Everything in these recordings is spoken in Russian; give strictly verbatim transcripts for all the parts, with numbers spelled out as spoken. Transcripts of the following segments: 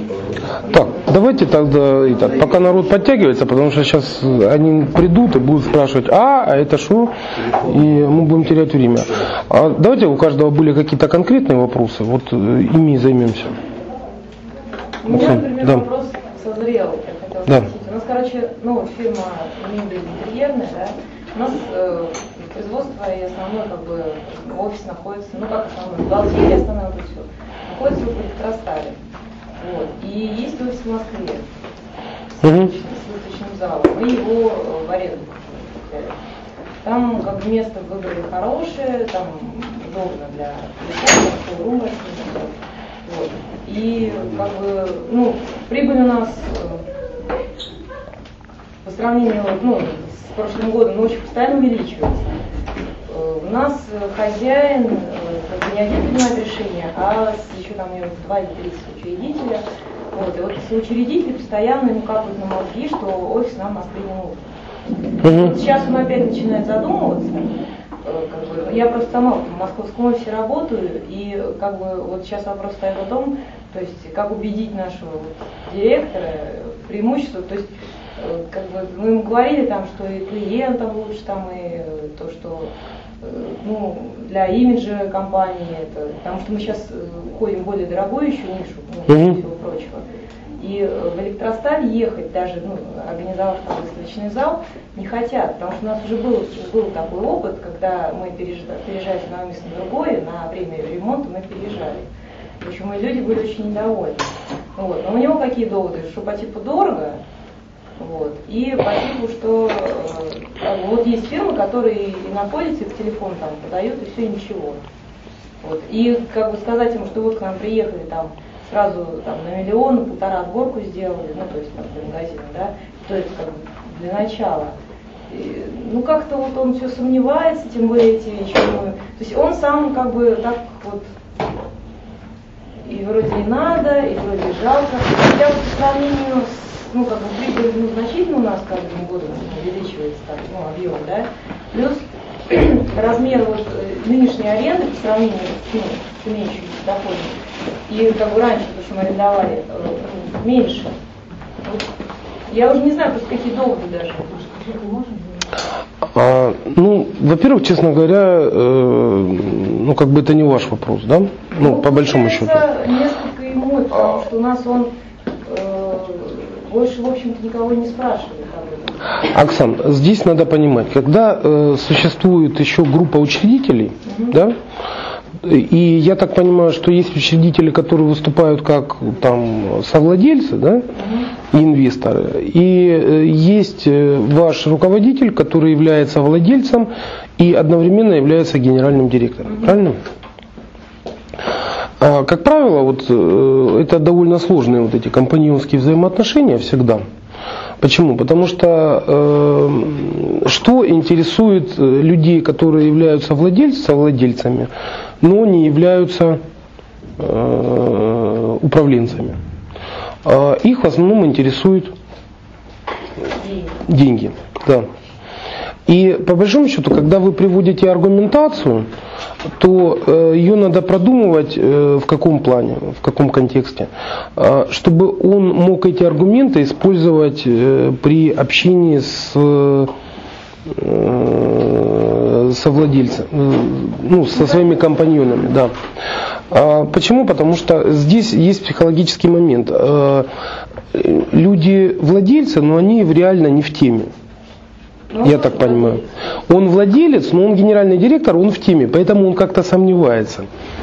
Так, давайте тогда, итак, пока народ подтягивается, потому что сейчас они придут и будут спрашивать, а, а это что? И мы будем терять время. А давайте у каждого были какие-то конкретные вопросы, вот ими и займемся. У меня, например, да. вопрос созрел, я хотела да. спросить. У нас, короче, ну, фирма мебель интерьерная, да, у нас э, производство и основной, как бы, офис находится, ну, как основной, бухгалтерия основная, вот все, находится в Электростале. Вот. И есть офис в Москве с выставочным залом. Мы его в аренду взяли. Там как бы место выбрали хорошее, там удобно для телефона, шоурума. Вот. И как бы, ну, прибыль у нас по сравнению, ну, с прошлым годом, ну, очень постоянно увеличивается. У нас хозяин как бы не один принимает решение, а еще там два или три соучредителя. Вот. И вот соучредители постоянно ему капают на мозги, что офис нам в Москве не нужен. Uh-huh. Вот сейчас он опять начинает задумываться. Как бы, я просто сама в московском офисе работаю, и как бы вот сейчас вопрос стоит о том, то есть как убедить нашего вот директора в преимущество, то есть как бы мы ему говорили там, что и клиентам лучше, там и то, что ну, для имиджа компании, это, потому что мы сейчас уходим в более дорогую еще нишу, ну, mm-hmm. всего прочего. И в Электросталь ехать, даже ну, организовав там выставочный зал, не хотят, потому что у нас уже был, был такой опыт, когда мы переезжали, переезжали с одного места на другое, на время ремонта мы переезжали. В общем, и люди были очень недовольны. Вот. Но у него какие доводы? Что по типу дорого, вот. И по типу, что э, вот есть фирмы, которые и находятся, и в телефон там подают, и все, и ничего. Вот. И как бы сказать ему, что вот к нам приехали там сразу там, на миллион, полтора отборку сделали, ну то есть там для магазина, да, то есть как бы для начала. И, ну как-то вот он все сомневается, тем более эти вещи. То есть он сам как бы так вот и вроде и надо, и вроде жалко. Хотя вот по сравнению с ну, как бы прибыль ну, значительно у нас каждым годом увеличивается, так, ну, объем, да, плюс размер вот нынешней аренды по сравнению с, ну, с имеющимися доходами, и как бы раньше, то, что мы арендовали, меньше. Вот, я уже не знаю, просто какие доводы даже. А, ну, во-первых, честно говоря, э, ну, как бы это не ваш вопрос, да? Ну, ну по большому счету. Несколько и мой, потому что у нас он э, больше, в общем-то, никого не спрашивает. Оксан, здесь надо понимать, когда э, существует еще группа учредителей, угу. да, и я так понимаю, что есть учредители, которые выступают как там совладельцы, да, угу. и инвесторы, и э, есть ваш руководитель, который является владельцем и одновременно является генеральным директором, угу. правильно? А, как правило, вот э, это довольно сложные вот эти компаньонские взаимоотношения всегда. Почему? Потому что э, что интересует людей, которые являются владельцами, совладельцами, но не являются э, управленцами? Э, их в основном интересуют деньги. Да. И по большому счету, когда вы приводите аргументацию, то э, ее надо продумывать э, в каком плане, в каком контексте, э, чтобы он мог эти аргументы использовать э, при общении с э, совладельцем, э, ну, со своими компаньонами. Да. А почему? Потому что здесь есть психологический момент. Э, люди владельцы, но они реально не в теме. Я так понимаю. Он владелец, но он генеральный директор, он в теме, поэтому он как-то сомневается.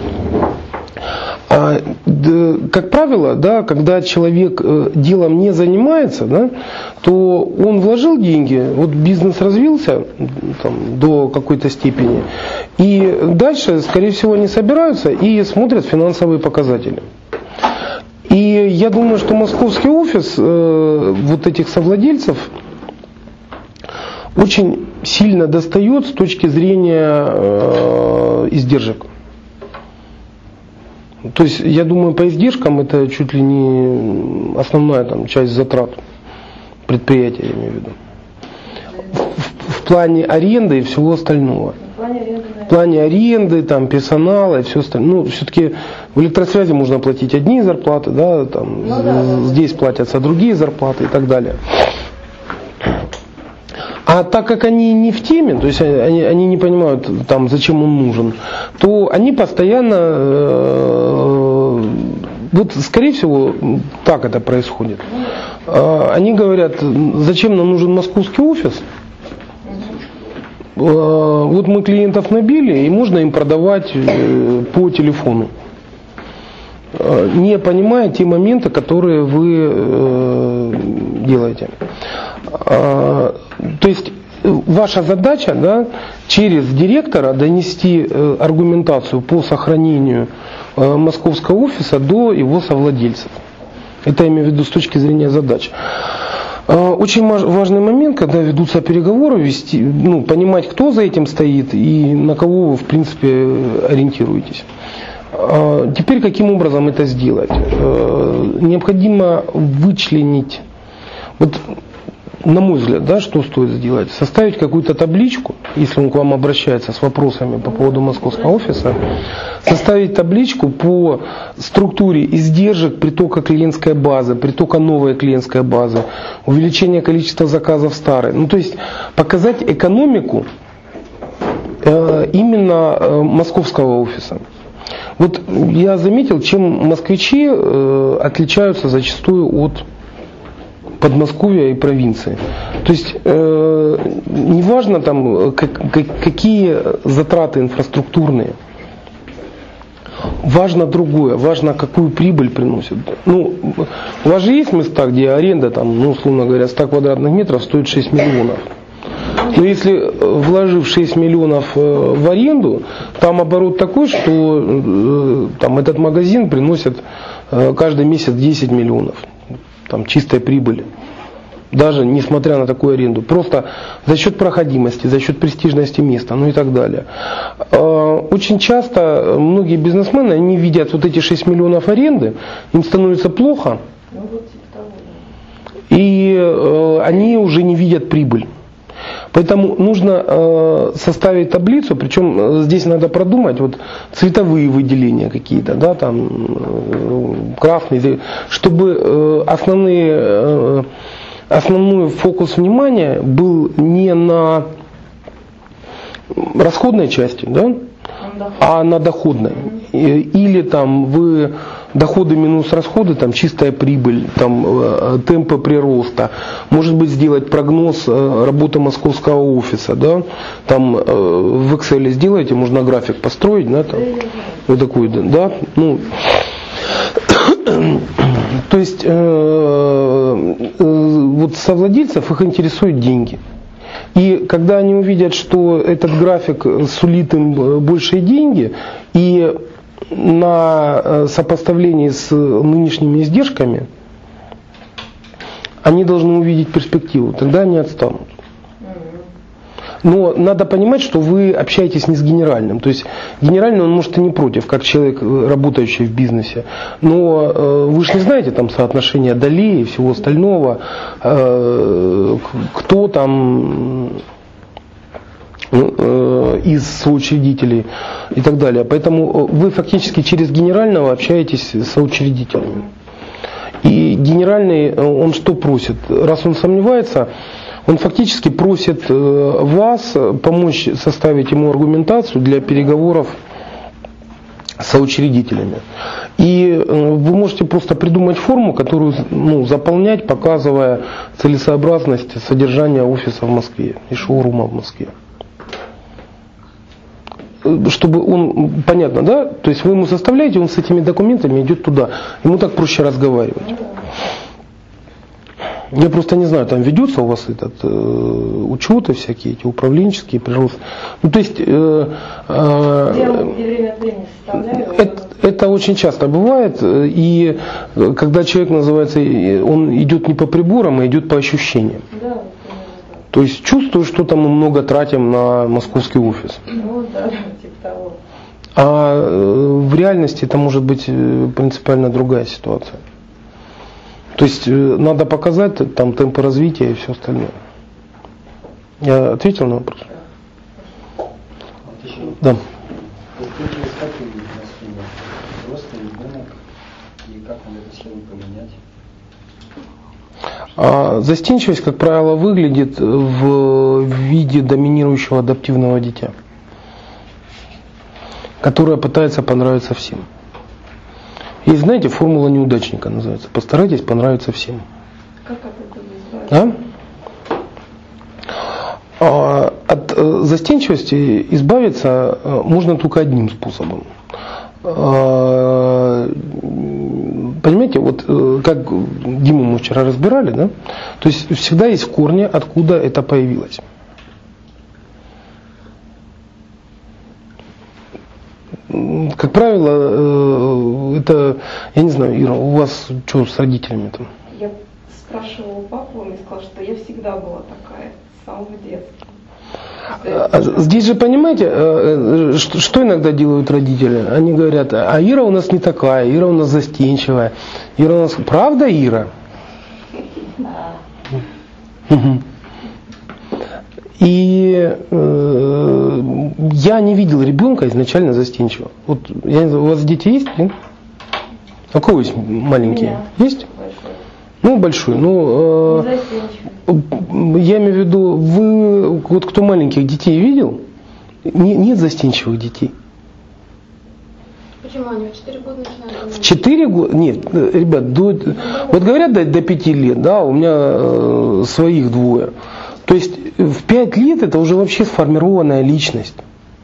А, да, как правило, да, когда человек э, делом не занимается, да, то он вложил деньги, вот бизнес развился там, до какой-то степени, и дальше, скорее всего, они собираются и смотрят финансовые показатели. И я думаю, что московский офис э, вот этих совладельцев очень сильно достает с точки зрения э, издержек. То есть, я думаю, по издержкам это чуть ли не основная там, часть затрат предприятия, я имею в виду. В, в, в плане аренды и всего остального. В плане аренды, В плане аренды, там, персонала и все остальное. Ну, все-таки в электросвязи можно платить одни зарплаты, да, там, ну, да, здесь да. платятся другие зарплаты и так далее. А так как они не в теме, то есть они, они не понимают, там, зачем он нужен, то они постоянно, э, вот скорее всего так это происходит. Э, они говорят, зачем нам нужен московский офис? Э, вот мы клиентов набили, и можно им продавать э, по телефону, э, не понимая те моменты, которые вы э, делаете. То есть ваша задача, да, через директора донести аргументацию по сохранению московского офиса до его совладельцев. Это я имею в виду с точки зрения задач. Очень важный момент, когда ведутся переговоры, вести, ну, понимать, кто за этим стоит и на кого вы в принципе ориентируетесь. Теперь каким образом это сделать? Необходимо вычленить, вот, на мой взгляд, да, что стоит сделать? Составить какую-то табличку, если он к вам обращается с вопросами по поводу московского офиса, составить табличку по структуре издержек притока клиентской базы, притока новой клиентской базы, увеличения количества заказов старой. Ну, то есть показать экономику э, именно э, московского офиса. Вот я заметил, чем москвичи э, отличаются зачастую от Подмосковья и провинции. То есть э, неважно там как, как, какие затраты инфраструктурные, важно другое, важно какую прибыль приносит. Ну, у вас же есть места, где аренда там, ну, условно говоря, сто квадратных метров стоит шесть миллионов. Но если вложив шесть миллионов в аренду, там оборот такой, что там этот магазин приносит каждый месяц десять миллионов. Там чистой прибыли, даже несмотря на такую аренду, просто за счет проходимости, за счет престижности места, ну и так далее. Очень часто многие бизнесмены, они видят вот эти шесть миллионов аренды, им становится плохо, и они уже не видят прибыль. Поэтому нужно э, составить таблицу, причем здесь надо продумать вот цветовые выделения какие-то, да, там э, красные, чтобы э, основные, э, основной фокус внимания был не на расходной части, да, а на доходной. Или там вы доходы минус расходы, там чистая прибыль, там темпы прироста. Может быть, сделать прогноз работы московского офиса, да, там в Excel сделаете, можно график построить, да, там, вот такой, да, ну. То есть э, э, вот совладельцев их интересуют деньги. И когда они увидят, что этот график сулит им большие деньги, и на сопоставлении с нынешними издержками они должны увидеть перспективу, тогда они отстанут. Но надо понимать, что вы общаетесь не с генеральным. То есть генеральный он может и не против, как человек, работающий в бизнесе. Но э, вы же не знаете там соотношение долей и всего остального, э, кто там э, из соучредителей и так далее. Поэтому вы фактически через генерального общаетесь с соучредителями. И генеральный, он что просит? Раз он сомневается, он фактически просит вас помочь составить ему аргументацию для переговоров с соучредителями. И вы можете просто придумать форму, которую, ну, заполнять, показывая целесообразность содержания офиса в Москве и шоурума в Москве. Чтобы он, понятно, да? То есть вы ему составляете, он с этими документами идет туда. Ему так проще разговаривать. Я просто не знаю, там ведется у вас этот э, учеты всякие, эти управленческие прирост. Ну, то есть э, э, это, это очень часто бывает, и когда человек называется, он идет не по приборам, а идет по ощущениям. Да. То есть чувствую, что там мы много тратим на московский офис. Ну, да, типа того. А в реальности это может быть принципиально другая ситуация. То есть надо показать там темпы развития и все остальное. Я ответил на вопрос? Да. Вот как выглядит на схеме? Взрослый ребенок, и как надо эту схему поменять? А застенчивость, как правило, выглядит в виде доминирующего адаптивного дитя, которое пытается понравиться всем. Есть, знаете, формула неудачника называется. Постарайтесь понравиться всем. Как это называется? А? От застенчивости избавиться можно только одним способом. Понимаете, вот как Диму мы вчера разбирали, да? То есть всегда есть корни, откуда это появилось. Как правило, это, я не знаю, Ира, у вас что с родителями там? Я спрашивала папу, он мне сказал, что я всегда была такая, с самого детства. Здесь же, понимаете, что иногда делают родители? Они говорят, а Ира у нас не такая, Ира у нас застенчивая. Ира у нас... Правда, Ира? Да. Угу. И э, я не видел ребенка изначально застенчивого. Вот, я не знаю, у вас дети есть? Нет? А какой есть маленький? Есть? Большой. Ну, большой. Ну, э, я имею в виду, вы, вот кто маленьких детей видел, не, нет застенчивых детей. Почему они в четыре года начинают? В четыре года? Нет, ребят, до, вот говорят до, до пяти лет, да, у меня э, своих двое. То есть в пять лет это уже вообще сформированная личность,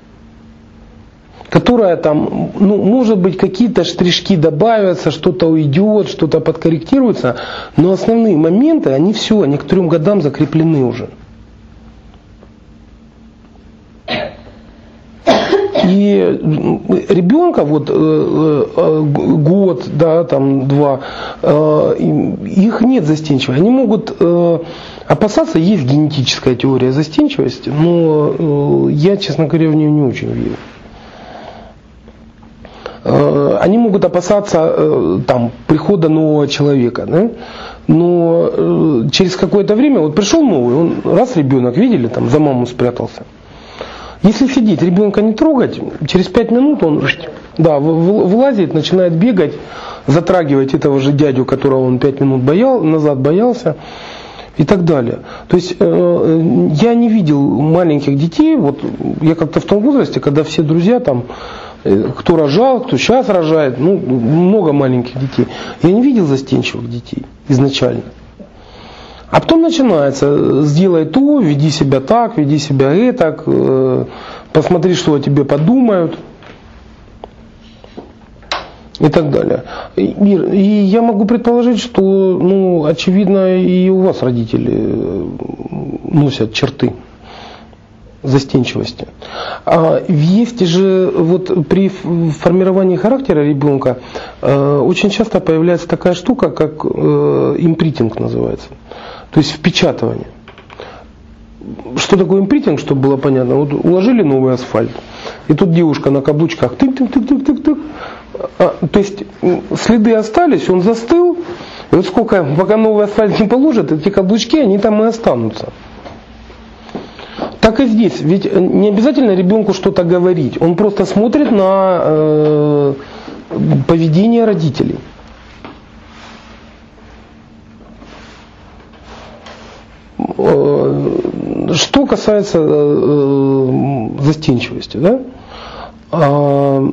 которая там, ну, может быть, какие-то штришки добавятся, что-то уйдет, что-то подкорректируется, но основные моменты, они все, они к трем годам закреплены уже. И ребенка вот год, да, там два, их нет застенчивых. Они могут опасаться, есть генетическая теория застенчивости, но я, честно говоря, в нее не очень верю. Они могут опасаться там прихода нового человека, да? Но через какое-то время, вот пришел новый, он раз ребенок, видели, там за маму спрятался. Если сидеть, ребенка не трогать, через пять минут он, да, вылазит, начинает бегать, затрагивать этого же дядю, которого он пять минут боял, назад боялся и так далее. То есть э, я не видел маленьких детей, вот я как-то в том возрасте, когда все друзья там, э, кто рожал, кто сейчас рожает, ну, много маленьких детей. Я не видел застенчивых детей изначально. А потом начинается, сделай то, веди себя так, веди себя этак, э, посмотри, что о тебе подумают и так далее. И, и я могу предположить, что, ну, очевидно, и у вас родители носят черты застенчивости. А есть же вот при формировании характера ребенка э, очень часто появляется такая штука, как э, импринтинг называется. То есть впечатывание. Что такое импринтинг, чтобы было понятно? Вот уложили новый асфальт, и тут девушка на каблучках тык-тык-тык-тык-тык. А, то есть следы остались, он застыл, и вот сколько, пока новый асфальт не положат, эти каблучки, они там и останутся. Так и здесь, ведь не обязательно ребенку что-то говорить, он просто смотрит на э, поведение родителей. Что касается э, застенчивости, да? А,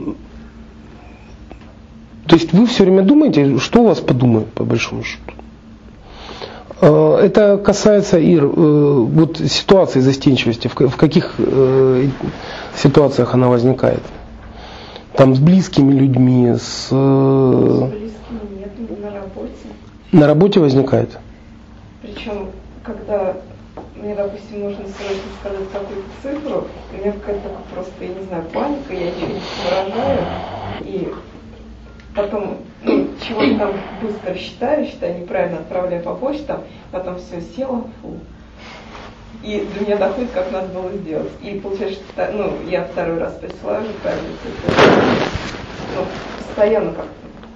то есть вы все время думаете, что у вас подумают, по большому счету. А, это касается, Ир, э, вот ситуации застенчивости, в, в каких э, ситуациях она возникает? Там с близкими людьми, с... Э, с близкими нет, на работе. На работе возникает? Причем, когда мне, допустим, нужно срочно сказать какую-то цифру, у меня какая-то просто, я не знаю, паника, я ничего не соображаю, и потом, ну, чего-то там быстро считаю, считаю неправильно, отправляю по почтам, потом все села, фу. И до меня доходит, как надо было сделать. И получается, что, ну, я второй раз присылаю неправильно цифру. Ну, постоянно как-то.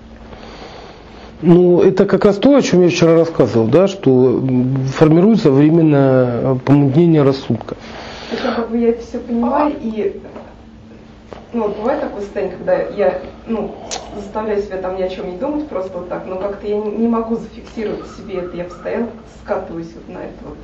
Ну, это как раз то, о чем я вчера рассказывал, да, что формируется временное помутнение рассудка. Причем, как бы я это все понимаю, и ну, вот бывает такое состояние, когда я, ну, заставляю себя там ни о чем не думать, просто вот так, но как-то я не, не могу зафиксировать в себе это, я постоянно скатываюсь вот на это вот.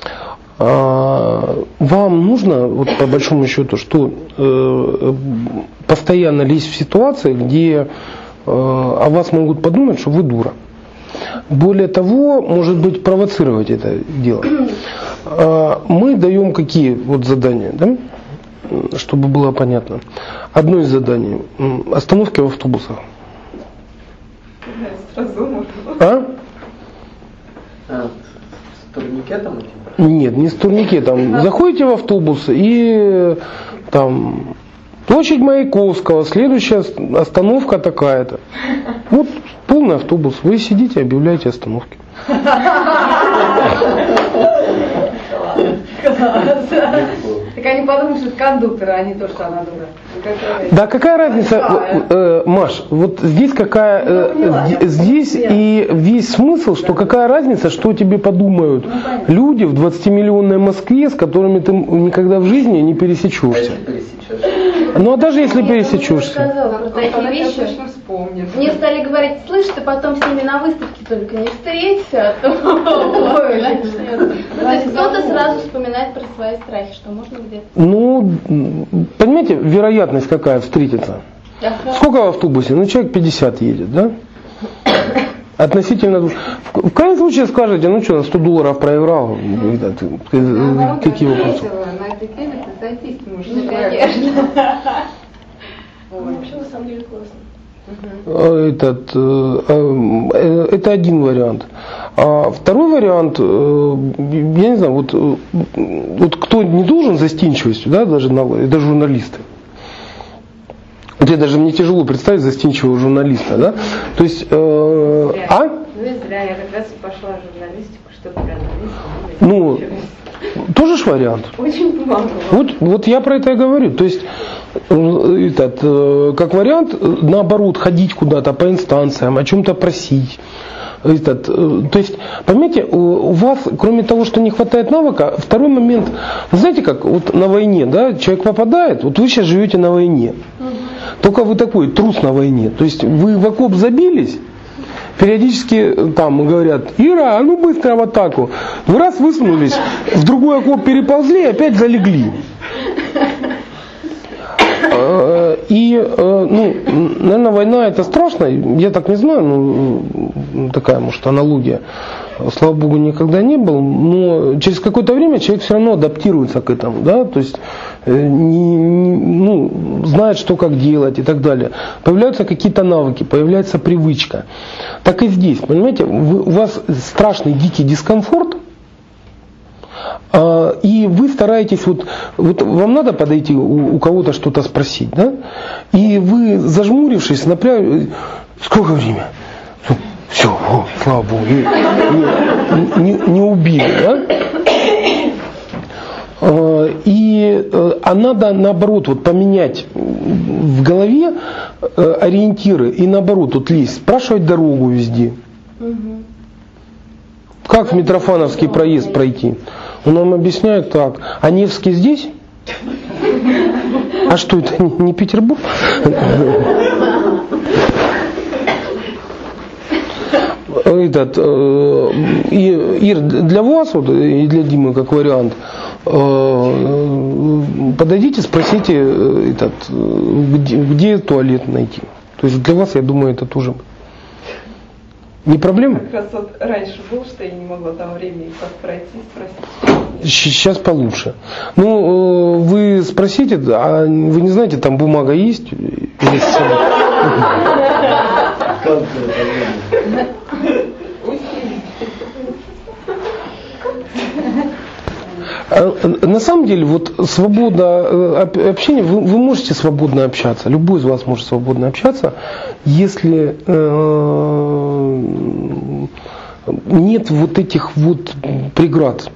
А, вам нужно, вот по большому счету, что э, постоянно лезть в ситуации, где э, о вас могут подумать, что вы дура. Более того, может быть, провоцировать это дело. А, мы даем какие вот задания, да? Чтобы было понятно. Одно из заданий – остановки в автобусах. Сразу можно. А? А, с турникетом этим? Нет, не с турникетом. Заходите в автобус и там площадь Маяковского, следующая остановка такая-то. Вот полный автобус. Вы сидите, объявляете остановки. Так они подумают, что это кондуктор, а не то, что она дура. Да какая разница, э, Маш, вот здесь какая, э, здесь и весь смысл, что какая разница, что тебе подумают люди в двадцатимиллионной Москве, с которыми ты никогда в жизни не пересечешься. Ну а даже если пересечешься. Сказала про такие вещи. Мне стали говорить, слышь, ты потом с ними на выставке только не встреться. То есть кто-то сразу вспоминает про свои страхи, что можно где-то. Ну, понимаете, вероятность какая встретиться? Сколько в автобусе? Ну, человек пятьдесят едет, да? Относительно... В крайнем случае скажете, ну что, на сто долларов проиграл. Какие вопросы? На этой теме ты зайтись можешь. Конечно. Вообще, на самом деле, классно. Этот, это один вариант. А второй вариант, я не знаю, вот, вот кто не должен застенчивостью, да, даже это журналисты. Вот я даже мне тяжело представить застенчивого журналиста, да? То есть, э, а? Ну и зря, я как раз пошла в журналистику, чтобы прям Ну, тоже ж вариант. очень помогло. Вот, вот я про это и говорю. То есть, этот, как вариант, наоборот, ходить куда-то по инстанциям, о чем-то просить. Этот, то есть, понимаете, у вас, кроме того, что не хватает навыка, второй момент, вы знаете, как вот на войне, да, человек попадает, вот вы сейчас живете на войне, угу. Только вы такой трус на войне, то есть вы в окоп забились, периодически там говорят, Ира, а ну быстро в атаку, вы раз высунулись, в другой окоп переползли и опять залегли. И, ну, наверное, война это страшно, я так не знаю, ну, такая, может, аналогия, слава богу, никогда не был, но через какое-то время человек все равно адаптируется к этому, да, то есть, не, не, ну, знает, что как делать и так далее. Появляются какие-то навыки, появляется привычка. Так и здесь, понимаете, вы, у вас страшный дикий дискомфорт, и вы стараетесь, вот, вот вам надо подойти у, у кого-то что-то спросить, да? И вы, зажмурившись, напряг... Сколько время? Все, о, слава Богу, не, не, не убили, да? И, а надо наоборот вот поменять в голове ориентиры и наоборот вот лезть, спрашивать дорогу везде. Как в Митрофановский проезд пройти? Он нам объясняет так. А Невский здесь? А что это, не Петербург? Этот, Ир, для вас вот, и для Димы как вариант, подойдите, спросите, этот, где, где туалет найти. То есть для вас, я думаю, это тоже... Не проблема? Как раз вот раньше было, что я не могла там времени как пройти, спросить. Сейчас получше. Ну, вы спросите, а вы не знаете, там бумага есть? На самом деле, вот свобода общения, вы, вы можете свободно общаться, любой из вас может свободно общаться, если э, нет вот этих вот преград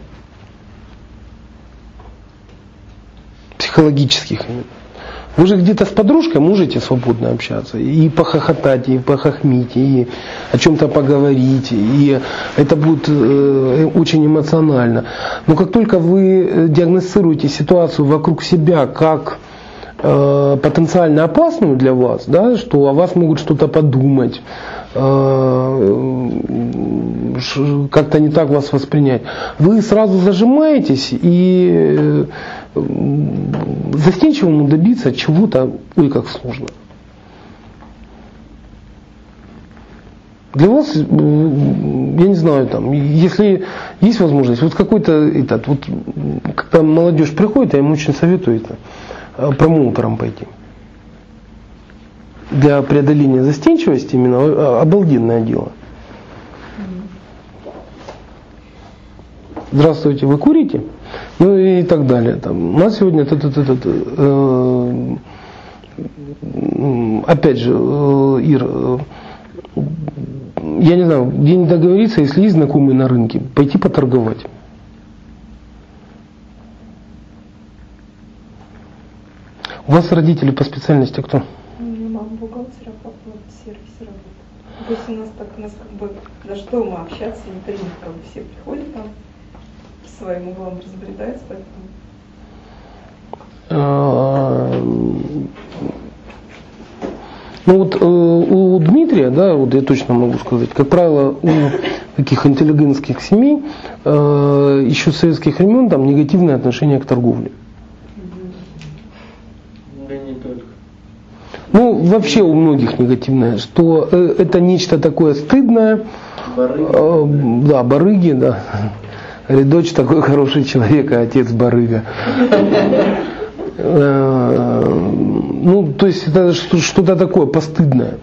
психологических. Вы же где-то с подружкой можете свободно общаться, и похохотать, и похохмить, и о чем-то поговорить, и это будет э, очень эмоционально. Но как только вы диагностируете ситуацию вокруг себя как э, потенциально опасную для вас, да, что о вас могут что-то подумать, э, как-то не так вас воспринять, вы сразу зажимаетесь, и э, застенчивому добиться чего-то, ой, как сложно. Для вас, я не знаю, там, если есть возможность, вот какой-то этот, вот, когда молодежь приходит, я им очень советую это, промоутером пойти. Для преодоления застенчивости именно обалденное дело. Здравствуйте, вы курите? Ну и так далее. Там, у нас сегодня это, это, это, э, опять же, э, Ир, э, я не знаю, где не договориться, если есть знакомые на рынке, пойти поторговать. У вас родители по специальности кто? Мама бухгалтер, а папа в сервисе работает. То есть у нас так, у нас как бы, даже дома общаться, не принято, как бы все приходят там, своим углом разбредаются, поэтому... Ну вот э, у Дмитрия, да, вот я точно могу сказать, как правило, у таких интеллигентских семей э, еще с советских времен там негативное отношение к торговле. Да не только. Ну, вообще у многих негативное, что э, это нечто такое стыдное. Барыги. Э, да, барыги, да. Говорит, дочь такой хороший человек, а отец барыга. Ну, то есть это что-то такое постыдное.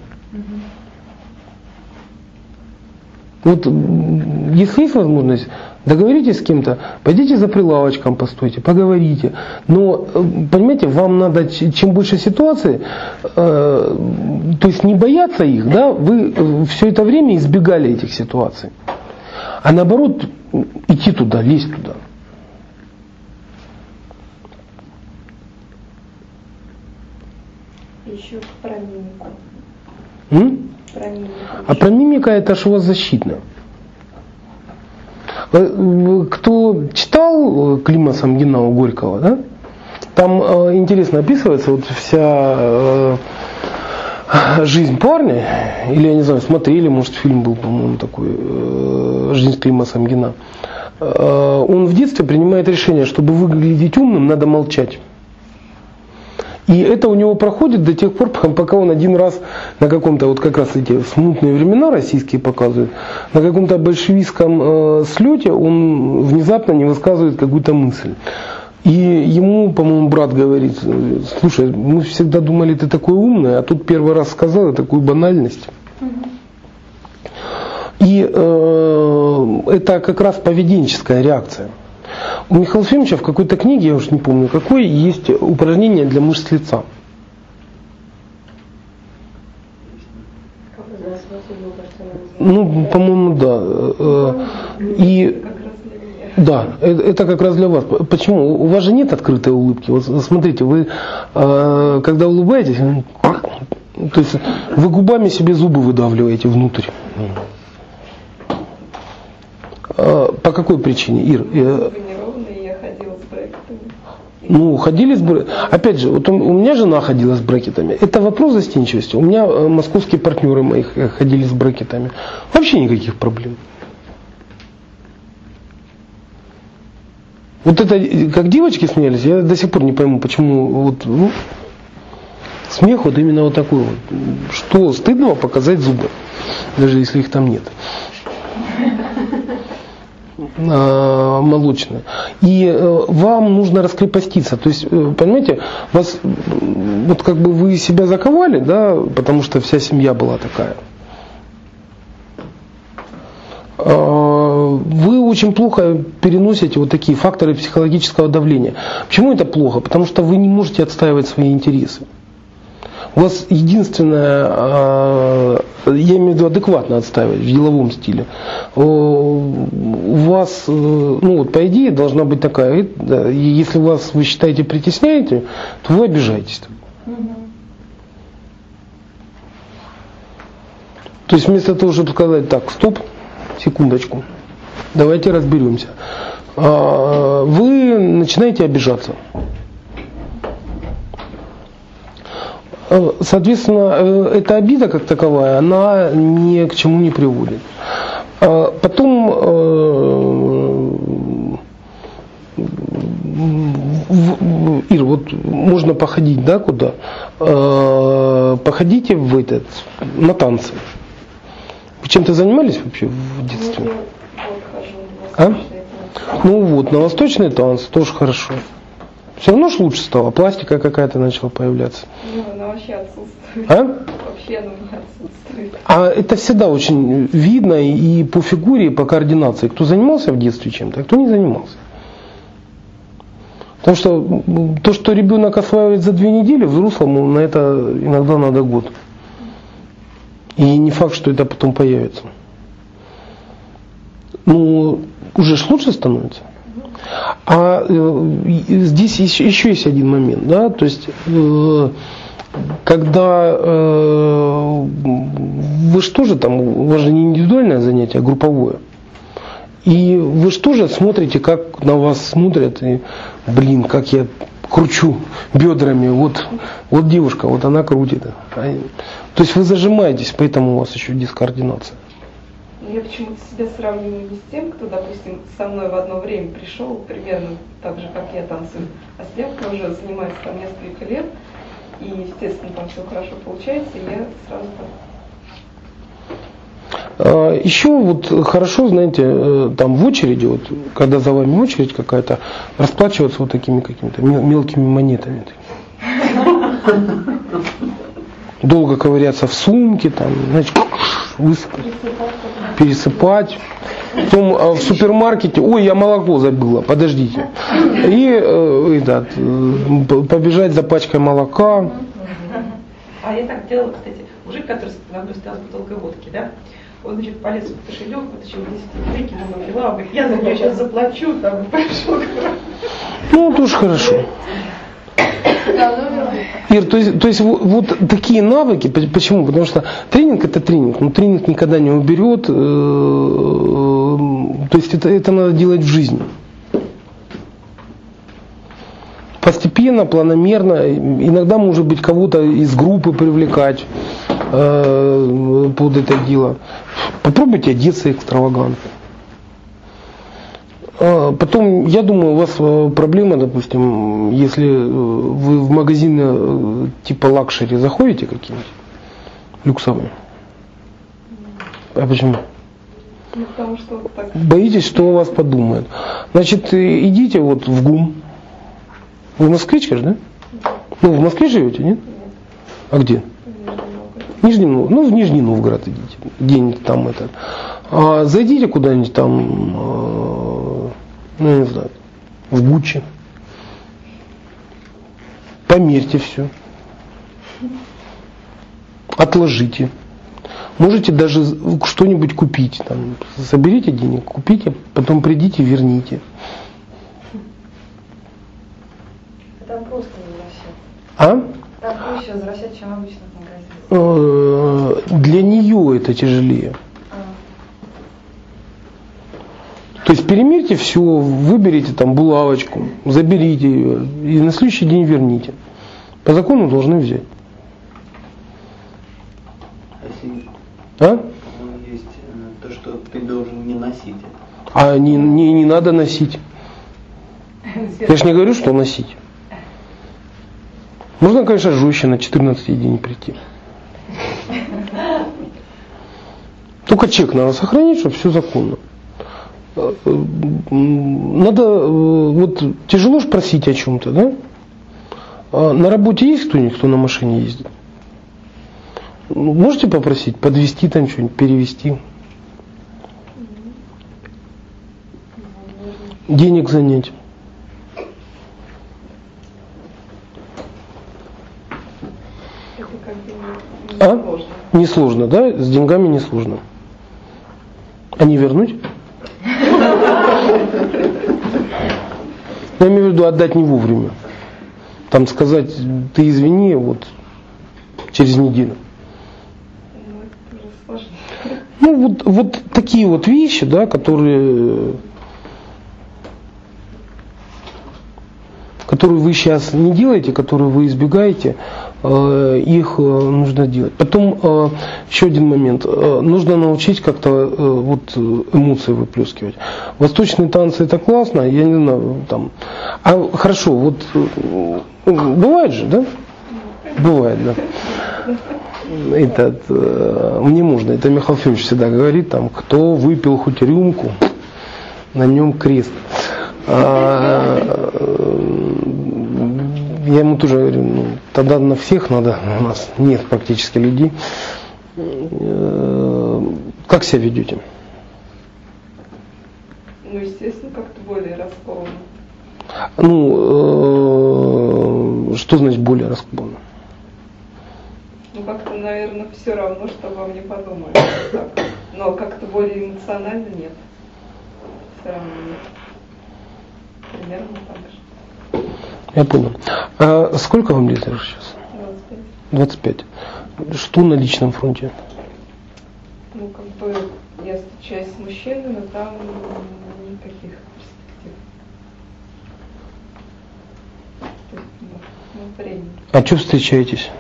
Вот если есть возможность, договоритесь с кем-то, пойдите за прилавочком, постойте, поговорите. Но, понимаете, вам надо, чем больше ситуаций, то есть не бояться их, да, вы все это время избегали этих ситуаций. А наоборот, идти туда, лезть туда. Еще про мимику. М? Про мимику. А про мимика это ж у вас защитно. Кто читал Клима Самгина у Горького, да? Там э, интересно описывается вот вся э, жизнь парня, или я не знаю, смотрели, может фильм был, по-моему, такой, э, «Жизнь Клима Самгина». Э, он в детстве принимает решение, чтобы выглядеть умным, надо молчать. И это у него проходит до тех пор, пока он один раз на каком-то, вот как раз эти смутные времена российские показывают, на каком-то большевистском э, слете он внезапно не высказывает какую-то мысль. И ему, по-моему, брат говорит: слушай, мы всегда думали, ты такой умный, а тут первый раз сказал такую банальность. И э, это как раз поведенческая реакция. У Михаила Ефимовича в какой-то книге, я уж не помню какой, есть упражнение для мышц лица. Ну, по-моему, да. И да, это как раз для вас. Почему? У вас же нет открытой улыбки. Вот смотрите, вы когда улыбаетесь, то есть вы губами себе зубы выдавливаете внутрь. По какой причине, Ир? Ну, ходили с брекетами. Опять же, вот у меня жена ходила с брекетами. Это вопрос застенчивости. У меня московские партнеры мои ходили с брекетами. Вообще никаких проблем. Вот это, как девочки смеялись, я до сих пор не пойму, почему вот, ну, смех вот именно вот такой вот. Что стыдного показать зубы, даже если их там нет. Молочные. И вам нужно раскрепоститься. То есть, понимаете, вас, вот как бы вы себя заковали, да, потому что вся семья была такая. Вы очень плохо переносите вот такие факторы психологического давления. Почему это плохо? Потому что вы не можете отстаивать свои интересы. У вас единственное, я имею в виду адекватно отстаивать в деловом стиле, у вас, ну вот по идее должна быть такая, если вас вы считаете притесняете, то вы обижаетесь. То есть вместо того, чтобы сказать: так, стоп, секундочку, давайте разберемся, вы начинаете обижаться. Соответственно, эта обида как таковая, она ни к чему не приводит. Потом Ир, вот можно походить, да, куда? Походите в этот, на танцы. Вы чем-то занимались вообще в детстве? Вот хожу. А? Ну вот, на восточный танц тоже хорошо. Все равно ж лучше стало, пластика какая-то начала появляться. Ну, она вообще отсутствует. А? Вообще она отсутствует. А это всегда очень видно и по фигуре, и по координации. Кто занимался в детстве чем-то, а кто не занимался. Потому что то, что ребенок осваивает за две недели, взрослому на это иногда надо год. И не факт, что это потом появится. Ну, уже ж лучше становится. А э, здесь еще, еще есть один момент, да, то есть э, когда э, вы же тоже там, у вас же не индивидуальное занятие, а групповое. И вы же тоже смотрите, как на вас смотрят, и, блин, как я кручу бедрами, вот, вот девушка, вот она крутит. То есть вы зажимаетесь, поэтому у вас еще дискоординация. Я почему-то себя сравниваю не с тем, кто, допустим, со мной в одно время пришел, примерно так же, как я танцую, а с тем, кто уже занимается там несколько лет, и, естественно, там все хорошо получается, и я сразу так. Еще вот хорошо, знаете, там в очереди, вот, когда за вами очередь какая-то, расплачиваться вот такими какими-то мелкими монетами. Долго ковыряться в сумке, там, знаете, высыпать, пересыпать. Потом в супермаркете, ой, я молоко забыла, подождите. И э, этот, побежать за пачкой молока. А я так делала, кстати, мужик, который на мной стоял с бутылкой водки, да, он, значит, полез в кошелек, вытащил десять рублей, кинул на прилавок, говорит, я за нее сейчас заплачу, там, пошел. Ну, тоже хорошо. Ир, то есть, то есть вот, вот такие навыки, почему? Потому что тренинг это тренинг, но тренинг никогда не уберет, э, то есть это, это надо делать в жизни. Постепенно, планомерно, иногда может быть кого-то из группы привлекать э, под это дело. Попробуйте одеться экстравагантно. Потом, я думаю, у вас проблема, допустим, если вы в магазины типа лакшери заходите какие-нибудь, люксовые. А почему? Ну, потому что вот так. Боитесь, что о вас подумают. Значит, идите вот в ГУМ. Вы москвичка же, да? Ну, в Москве живете, нет? А где? В Нижнем Новгороде. Ну, в Нижний Новгород идите. Где-нибудь там это. А зайдите куда-нибудь там, ну, я не знаю, в Гуччи. Померьте все. Отложите. Можете даже что-нибудь купить. Там, соберите денег, купите, потом придите, верните. Там просто возвращать. А? Там проще возвращать, чем обычно в магазине. Для нее это тяжелее. То есть перемерьте все, выберите там булавочку, заберите ее и на следующий день верните. По закону должны взять. А? Есть то, что ты должен не носить. А не, не, не надо носить. Я же не говорю, что носить. Можно, конечно, жестче на четырнадцатый день прийти. Только чек надо сохранить, чтобы все законно. Надо, вот тяжело же просить о чем-то, да? А на работе есть кто-нибудь, кто на машине ездит? Можете попросить подвезти там что-нибудь, перевезти? Денег занять? А? Несложно, да? С деньгами несложно. А не вернуть? Я имею в виду отдать не вовремя. Там сказать, ты извини, вот через неделю. Ну вот, вот такие вот вещи, да, которые, которые вы сейчас не делаете, которые вы избегаете, их нужно делать. Потом еще один момент. Нужно научить как-то вот эмоции выплескивать. Восточные танцы это классно, я не знаю, там. А хорошо, вот бывает же, да? Бывает, да. Этот, мне можно, это Михаил Федорович всегда говорит, там, кто выпил хоть рюмку, на нем крест. А, я ему тоже говорю, ну, тогда на всех надо, у нас нет практически людей. Как себя ведете? Ну, естественно, как-то более раскованно. Ну, э, что значит более раскованно? Ну, как-то, наверное, все равно, что обо мне подумали. Так. Но как-то более эмоционально нет. Все равно нет. Примерно так же. Я понял. А сколько вам лет сейчас? двадцать пять. двадцать пять. Что на личном фронте? Ну, как бы я встречаюсь с мужчиной, но там никаких перспектив. То есть, ну, ну, время. А что встречаетесь?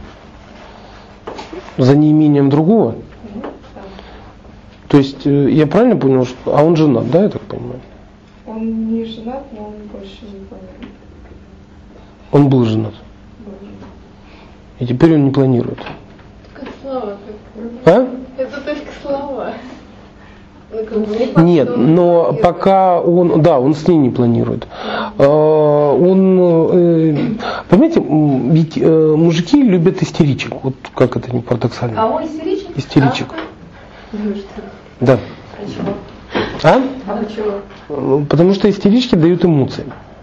За неимением другого? Ну, да. То есть, я правильно понял, что... А он женат, да, я так понимаю? Он не женат, но он больше не планирует. Он был женат? Был женат. И теперь он не планирует? Только слова. А? Это только слова. Нет, но пока он, да, он с ней не планирует. Он, понимаете, ведь мужики любят истеричек, вот как это не парадоксально. А он истеричек? Истеричек. Ну что? Да. Почему? А? А почему? Потому что истерички дают эмоции.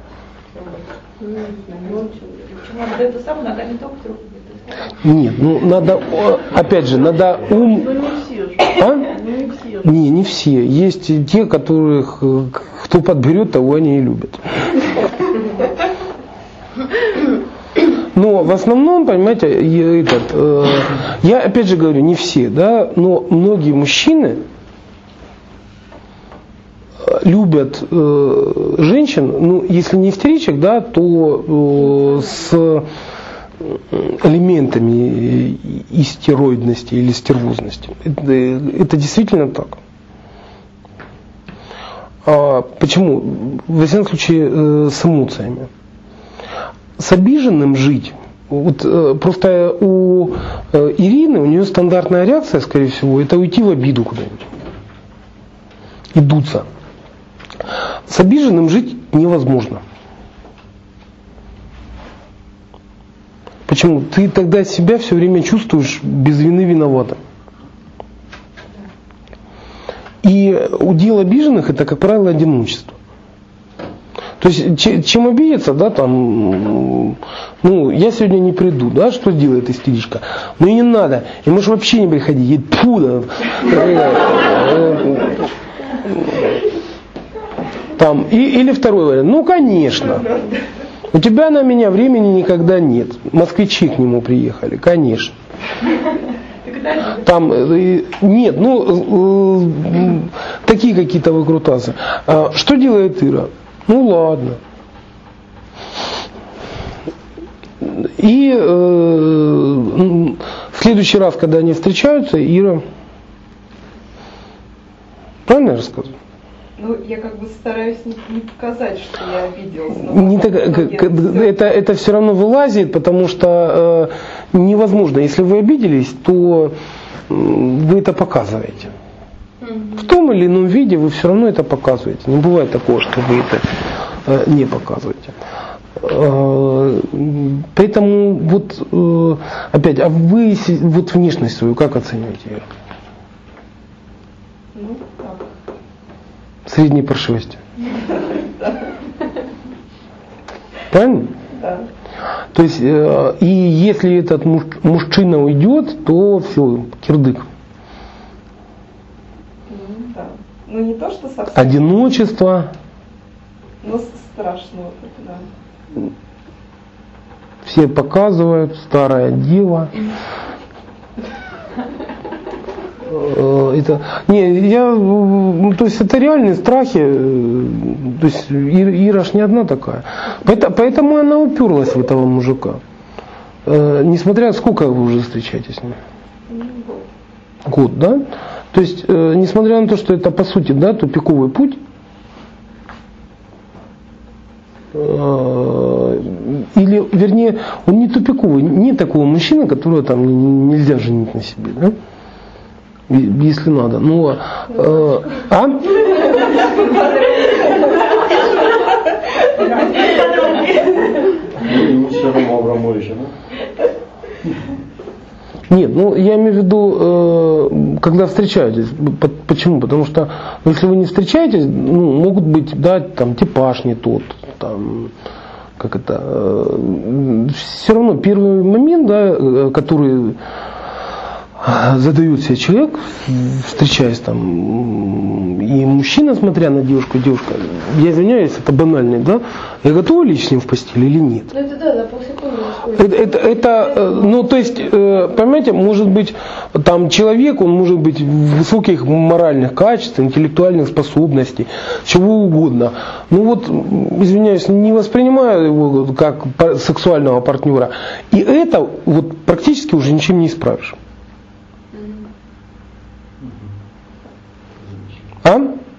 Почему он дает это самое, надо не только друг. Нет, ну надо, опять же, надо ум... А? Не, не все. Есть те, которых кто подберет, того они и любят. Но в основном, понимаете, я, этот, э, я опять же говорю, не все, да, но многие мужчины любят э, женщин, ну, если не истеричек, да, то э, с элементами истероидности или стервозности. Это, это действительно так. А почему? Во всяком случае, э, с эмоциями. С обиженным жить. Вот, э, просто у э, Ирины, у нее стандартная реакция, скорее всего, это уйти в обиду куда-нибудь. И дуться. С обиженным жить невозможно. Почему? Ты тогда себя все время чувствуешь без вины виноватым. И удел обиженных это, как правило, одиночество. То есть, чем обидеться, да, там, ну, я сегодня не приду, да, что делает истеричка? Ну и не надо, и можешь вообще не приходить, и тьфу, да. Там, и, или второй вариант, ну, конечно. У тебя на меня времени никогда нет. Москвичи к нему приехали, конечно. Там нет, ну такие какие-то выкрутасы. А что делает Ира? Ну ладно. И э, в следующий раз, когда они встречаются, Ира, правильно я рассказываю? Ну, я как бы стараюсь не, не показать, что я обиделась. Не так, это, это все равно вылазит, потому что э, невозможно. Если вы обиделись, то э, вы это показываете. Mm-hmm. В том или ином виде вы все равно это показываете. Не бывает такого, что вы это э, не показываете. Э, поэтому вот э, опять, а вы вот внешность свою как оцениваете? Ну, так. Средней паршивости. Правильно? Да. То есть, э, и если этот муж, мужчина уйдет, то все, кирдык. Ну, да. Ну не то, что совсем. Одиночество. Но страшно вот это, да. Все показывают, старая дева. Это, не, я, то есть это реальные страхи, то есть Ира ж не одна такая. Поэтому, поэтому она уперлась в этого мужика. Э, несмотря, сколько вы уже встречаетесь с ним? Год, да? То есть, э, несмотря на то, что это по сути, да, тупиковый путь, э, или, вернее, он не тупиковый, нет такого мужчины, которого там нельзя женить на себе, да? Если надо. Но, э, а? Нет, ну я имею в виду, э, когда встречаетесь. Почему? Потому что если вы не встречаетесь, ну, могут быть, да, там типаж не тот, там, как это, э, все равно первый момент, да, который задает себе человек, встречаясь там, и мужчина, смотря на девушку, девушка, я извиняюсь, это банальный, да, я готова лечь с ним в постели или нет? Ну это да, за полсекунды. Это, это, это, ну то есть, понимаете, может быть, там человек, он может быть высоких моральных качеств, интеллектуальных способностей, чего угодно. Ну вот, извиняюсь, не воспринимаю его как сексуального партнера. И это вот практически уже ничем не исправишь. А?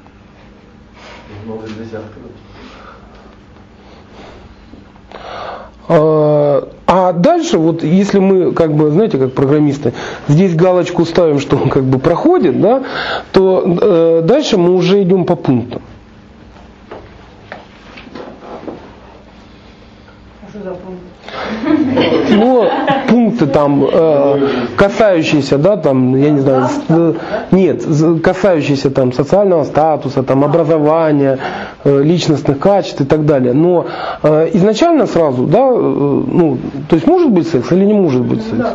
А дальше, вот если мы, как бы, знаете, как программисты, здесь галочку ставим, что он как бы проходит, да, то э, дальше мы уже идем по пунктам. Ну, пункты там, э, касающиеся, да, там, я не знаю, с, нет, касающиеся там социального статуса, там, образования, э, личностных качеств и так далее. Но э, изначально сразу, да, э, ну, то есть может быть секс или не может быть секс?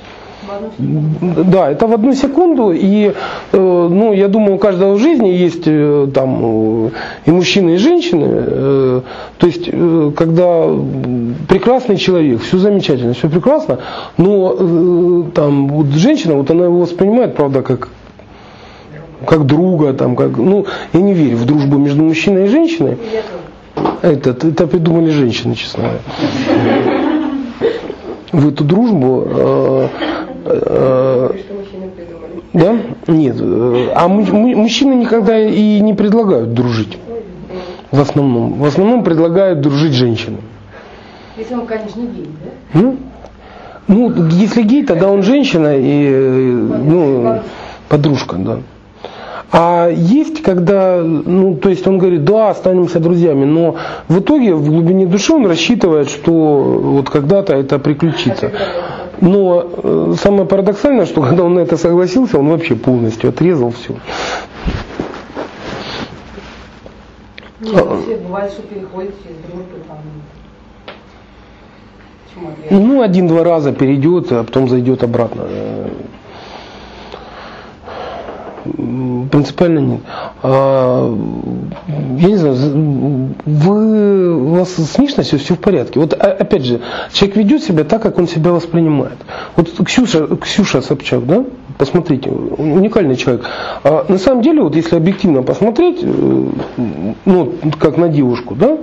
Да, это в одну секунду, и, э, ну, я думаю, у каждого в жизни есть э, там и мужчины, и женщины, э, то есть, э, когда прекрасный человек, все замечательно, все прекрасно, но э, там вот женщина, вот она его воспринимает, правда, как, как друга, там, как, ну, я не верю в дружбу между мужчиной и женщиной. Это, это придумали женщины, честно говоря. В эту дружбу... Э, Да? Нет. А мужчины никогда и не предлагают дружить. В основном. В основном предлагают дружить женщинам. Если он, конечно, гей, да? Ну, ну если гей, тогда он женщина и, ну, подружка, да. А есть, когда, ну, то есть он говорит, да, останемся друзьями, но в итоге в глубине души он рассчитывает, что вот когда-то это приключится. Но э, самое парадоксальное, что когда он на это согласился, он вообще полностью отрезал все. Ну, все бывает, что переходит через дружбу там. Ну, один-два раза перейдет, а потом зайдет обратно. Принципиально нет. А, я не знаю, вы, у вас с внешностью все в порядке. Вот опять же, человек ведет себя так, как он себя воспринимает. Вот Ксюша, Ксюша Собчак, да? Посмотрите, уникальный человек. А на самом деле, вот если объективно посмотреть, ну, как на девушку, да?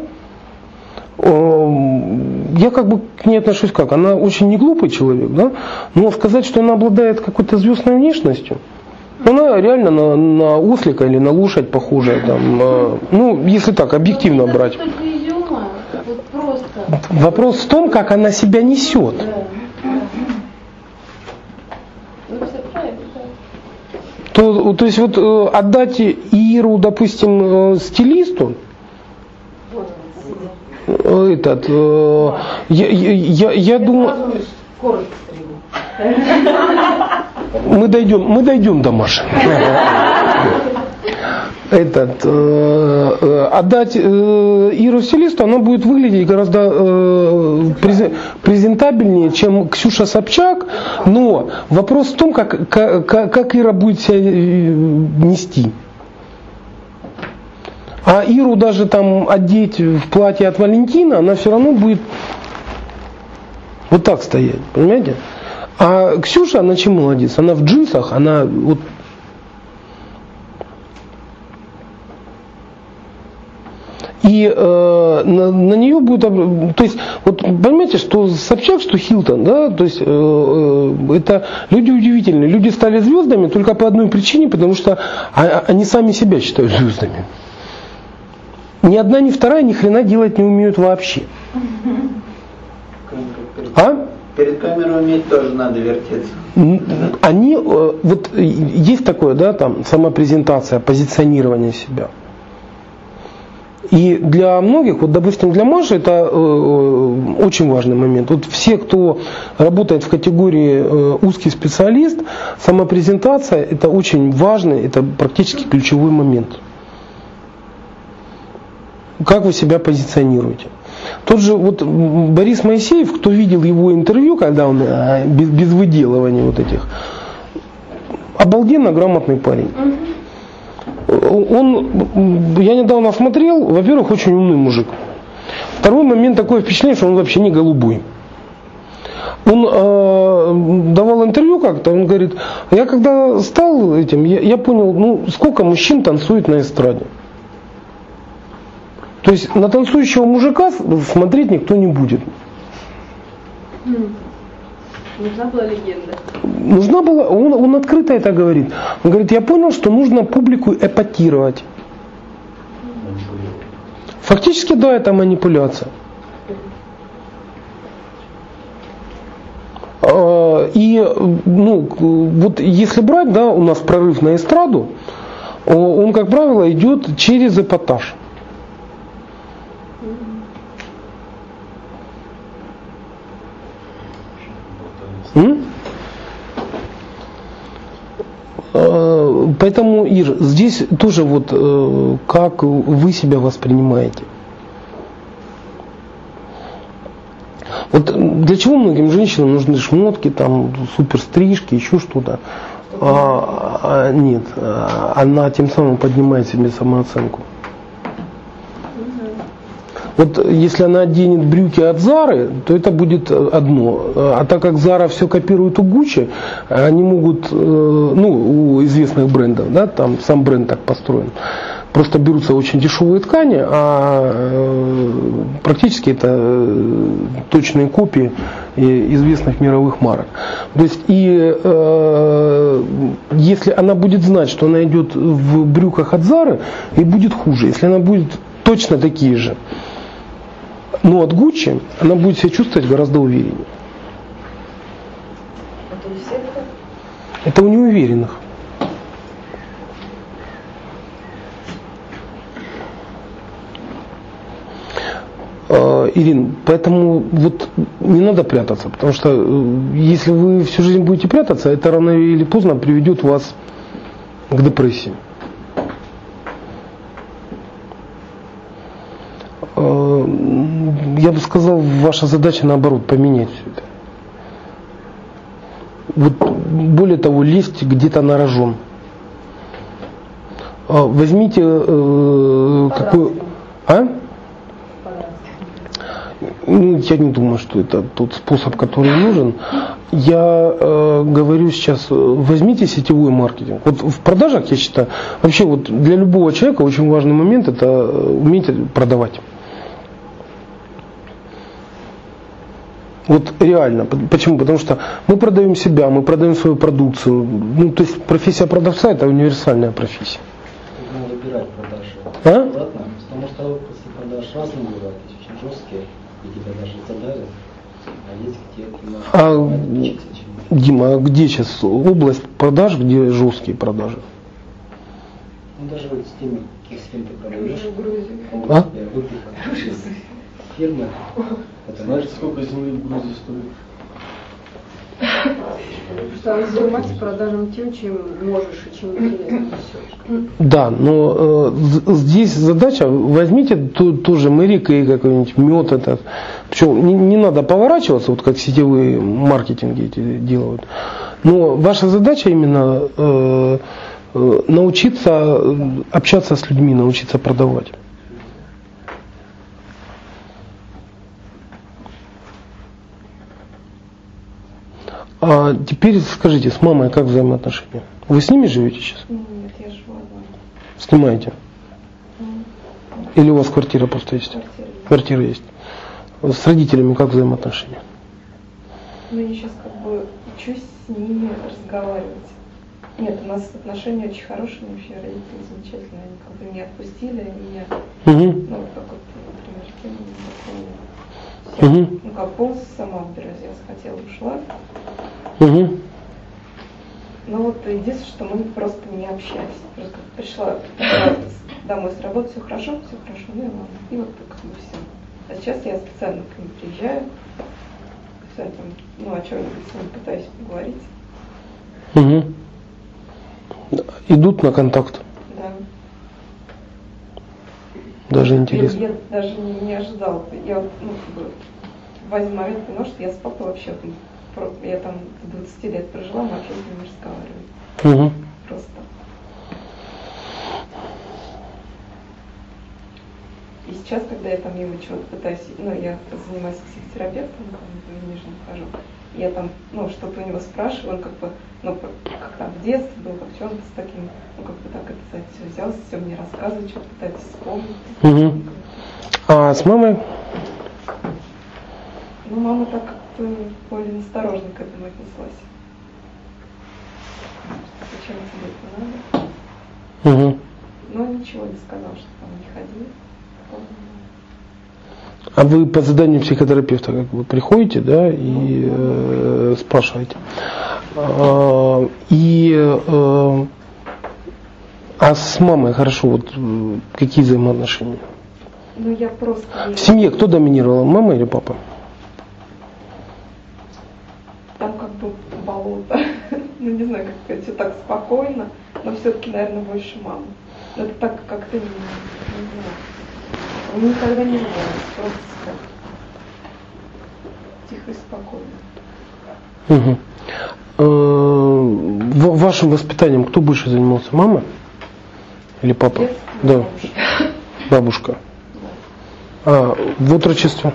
Я как бы к ней отношусь как? Она очень неглупый человек, да? Но сказать, что она обладает какой-то звездной внешностью, она реально на, на ослика или на лошадь похожая. Там, ну, если так, объективно брать. Вопрос в том, как она себя несет. То, то есть вот отдать Иру, допустим, стилисту, этот, я, я, я думаю... Мы дойдем, мы дойдем до Маши. Этот, э, отдать э, Иру стилисту, она будет выглядеть гораздо э, презентабельнее, чем Ксюша Собчак, но вопрос в том, как, как, как Ира будет себя нести. А Иру даже там одеть в платье от Валентина, она все равно будет вот так стоять, понимаете? А Ксюша, она чем молодец? Она в джинсах, она вот... И э, на, на нее будет, то есть, вот понимаете, что Собчак, что Хилтон, да, то есть э, это люди удивительные, люди стали звездами только по одной причине, потому что они сами себя считают звездами. Ни одна, ни вторая ни хрена делать не умеют вообще. А? Перед камерой уметь тоже надо вертеться. Они, вот есть такое, да, там, самопрезентация, позиционирование себя. И для многих, вот, допустим, для Маши это э, очень важный момент. Вот все, кто работает в категории э, узкий специалист, самопрезентация это очень важный, это практически ключевой момент. Как вы себя позиционируете? Тот же вот Борис Моисеев, кто видел его интервью, когда он э, без, без выделывания вот этих, обалденно грамотный парень. Он, я недавно смотрел, во-первых, очень умный мужик. Второй момент, такое впечатление, что он вообще не голубой. Он э, давал интервью как-то, он говорит, я когда стал этим, я, я понял, ну сколько мужчин танцует на эстраде. То есть на танцующего мужика смотреть никто не будет. Нужна была легенда. Нужна была, он, он открыто это говорит. Он говорит, я понял, что нужно публику эпатировать. Фактически, да, это манипуляция. И, ну, вот если брать, да, у нас прорыв на эстраду, он, как правило, идет через эпатаж. М? Поэтому, Ир, здесь тоже вот как вы себя воспринимаете. Вот для чего многим женщинам нужны шмотки, там, суперстрижки, еще что-то? А, а, нет, она тем самым поднимает себе самооценку. Вот если она оденет брюки от Зары, то это будет одно. А так как Зара все копирует у Гуччи, они могут, ну, у известных брендов, да, там сам бренд так построен, просто берутся очень дешевые ткани, а практически это точные копии известных мировых марок. То есть, и э, если она будет знать, что она идет в брюках от Зары, ей будет хуже. Если она будет точно такие же, но от Гуччи, она будет себя чувствовать гораздо увереннее. Это у всех так? Это у неуверенных. Ирин, поэтому вот не надо прятаться, потому что если вы всю жизнь будете прятаться, это рано или поздно приведет вас к депрессии. Я бы сказал, ваша задача наоборот поменять все это. Вот более того, лезть где-то на рожон. Возьмите э, какой, а? Ну, я не думаю, что это тот способ, который нужен. Я э, говорю сейчас, возьмите сетевой маркетинг. Вот в продажах, я считаю, вообще вот для любого человека очень важный момент – это уметь продавать. Вот реально. Почему? Потому что мы продаем себя, мы продаем свою продукцию. Ну, то есть профессия продавца – это универсальная профессия. Нужно выбирать продажи. А? Потому что опыты продаж разные бывают, есть очень жесткие, и тебя даже задали, а есть где ты можешь учиться. Дима, а где сейчас область продаж, где жесткие продажи? Ну даже вот с теми, с кем ты продаешь. В Грузии. А? Фирмы. Знаете, сколько земли в Грузии стоит? Что заниматься продажем тем, чем можешь и чем интересно несешь. Да, но э, здесь задача, возьмите ту, ту же Мэри Кей какой-нибудь, мед этот. Причем не, не надо поворачиваться, вот как сетевые маркетинги эти делают. Но ваша задача именно э, э, научиться общаться с людьми, научиться продавать. А теперь скажите, с мамой как взаимоотношения? Вы с ними живете сейчас? Нет, я живу одна. Снимаете? Или у вас квартира просто есть? Квартира. Квартира есть. С родителями как взаимоотношения? Ну, я сейчас как бы учусь с ними разговаривать. Нет, у нас отношения очень хорошие, вообще родители замечательные, они как бы меня отпустили, и я, угу. ну, как вот, например, кем я, угу. ну, как полностью сама выбираюсь, я захотела, ушла. Угу. Ну вот единственное, что мы просто не общались. Просто как пришла, пришла домой с работы, все хорошо, все хорошо, ну и ладно. И вот как бы все. А сейчас я специально к ним приезжаю, специально там, ну, о чем-нибудь с ним пытаюсь поговорить. Угу. Идут на контакт? Да. Даже интересно. Я, я даже не, не ожидала. Я вот, ну, как бы, в один момент поняла, что я с папой вообще, я там до двадцати лет прожила, мы вообще с ним не разговаривали. Угу. Просто. И сейчас, когда я там ему чего-то пытаюсь, ну, я занимаюсь психотерапевтом, в Нижнем хожу, я там, ну, что-то у него спрашиваю, он как бы, ну, как там в детстве был, как что он с таким, ну, как бы так это, за все взялся, все мне рассказывает, что-то пытается вспомнить. Угу. А с мамой? Ну, мама так как-то более осторожно к этому отнеслась. Зачем тебе это надо? Угу. Но ничего не сказал, что там не ходил. А вы по заданию психотерапевта как вы приходите, да, и э, спрашиваете. А, и э, а с мамой хорошо, вот какие взаимоотношения? Ну я просто. В семье кто доминировал, мама или папа? Там как бы болото. Ну не знаю, как сказать, все так спокойно, но все-таки, наверное, больше мама. Но это так как-то не, не знаю. Мы никогда не ругались, просто так. Тихо и спокойно. Угу. Вашим воспитанием кто больше занимался, мама или папа? Детство, да. Бабушка. Бабушка. Да. А в отрочестве?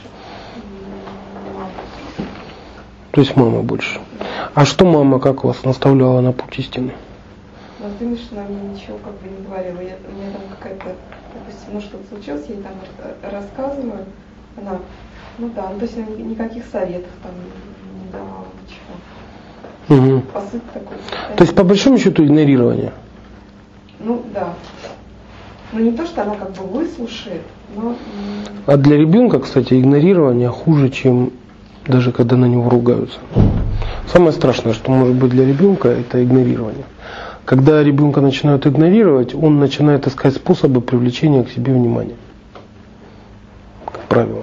Мама. То есть мама больше. А что мама как вас наставляла на путь истины? Ну, ты, Миша, она мне ничего как бы не говорила. Я, у меня там какая-то, допустим, ну что-то случилось, я ей там рассказываю. Она, ну да, ну то есть она никаких советов там не давала, ничего. Угу. По сути такой. То есть по большому счету игнорирование? Ну да. Ну не то, что она как бы выслушает, но... А для ребенка, кстати, игнорирование хуже, чем даже когда на него ругаются. Самое страшное, что может быть для ребенка, это игнорирование. Когда ребенка начинают игнорировать, он начинает искать способы привлечения к себе внимания. Как правило.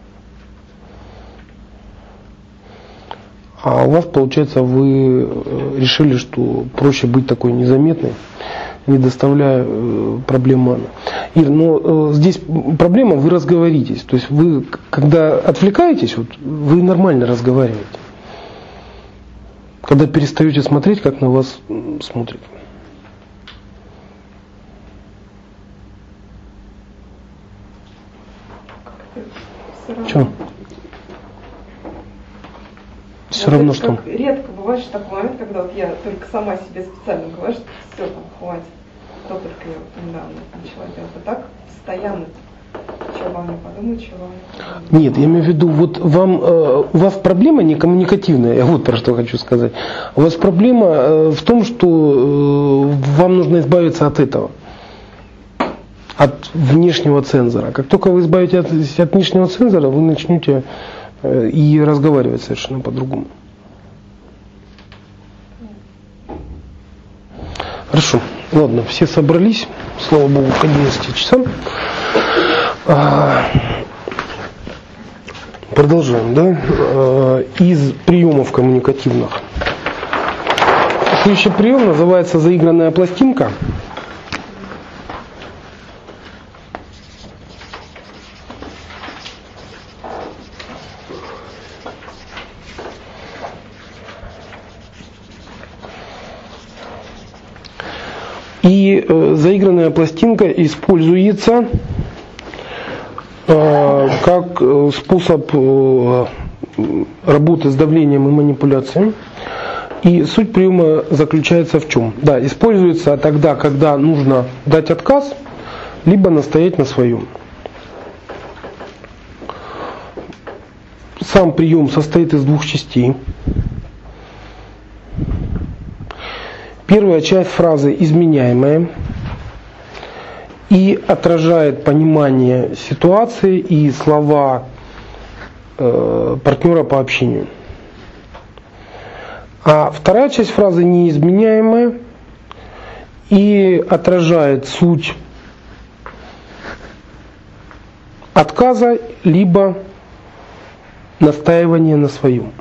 А у вас, получается, вы решили, что проще быть такой незаметной, не доставляя проблем маме. Ир, но здесь проблема, вы разговоритесь. То есть вы, когда отвлекаетесь, вот, вы нормально разговариваете. Когда перестаете смотреть, как на вас смотрят. Что? Все вот равно что? Редко бывает, что такой момент, когда вот я только сама себе специально говорю, что все, там, хватит. То только я вот недавно начала делать. А так постоянно. Что обо мне подумают, что обо мне подумают. Нет, я имею в виду, вот вам, э, у вас проблема не коммуникативная, я вот про что хочу сказать. У вас проблема э, в том, что э, вам нужно избавиться от этого. От внешнего цензора. Как только вы избавитесь от, от внешнего цензора, вы начнете э, и разговаривать совершенно по-другому. Хорошо. Ладно, все собрались, слава Богу, к одиннадцати часам. А, продолжаем, да? А, из приемов коммуникативных. Следующий прием называется заигранная пластинка. И э, заигранная пластинка используется э, как э, способ э, работы с давлением и манипуляцией. И суть приема заключается в чем? Да, используется тогда, когда нужно дать отказ, либо настоять на своем. Сам прием состоит из двух частей. Первая часть фразы изменяемая и отражает понимание ситуации и слова э, партнера по общению. А вторая часть фразы неизменяемая и отражает суть отказа либо настаивания на своем.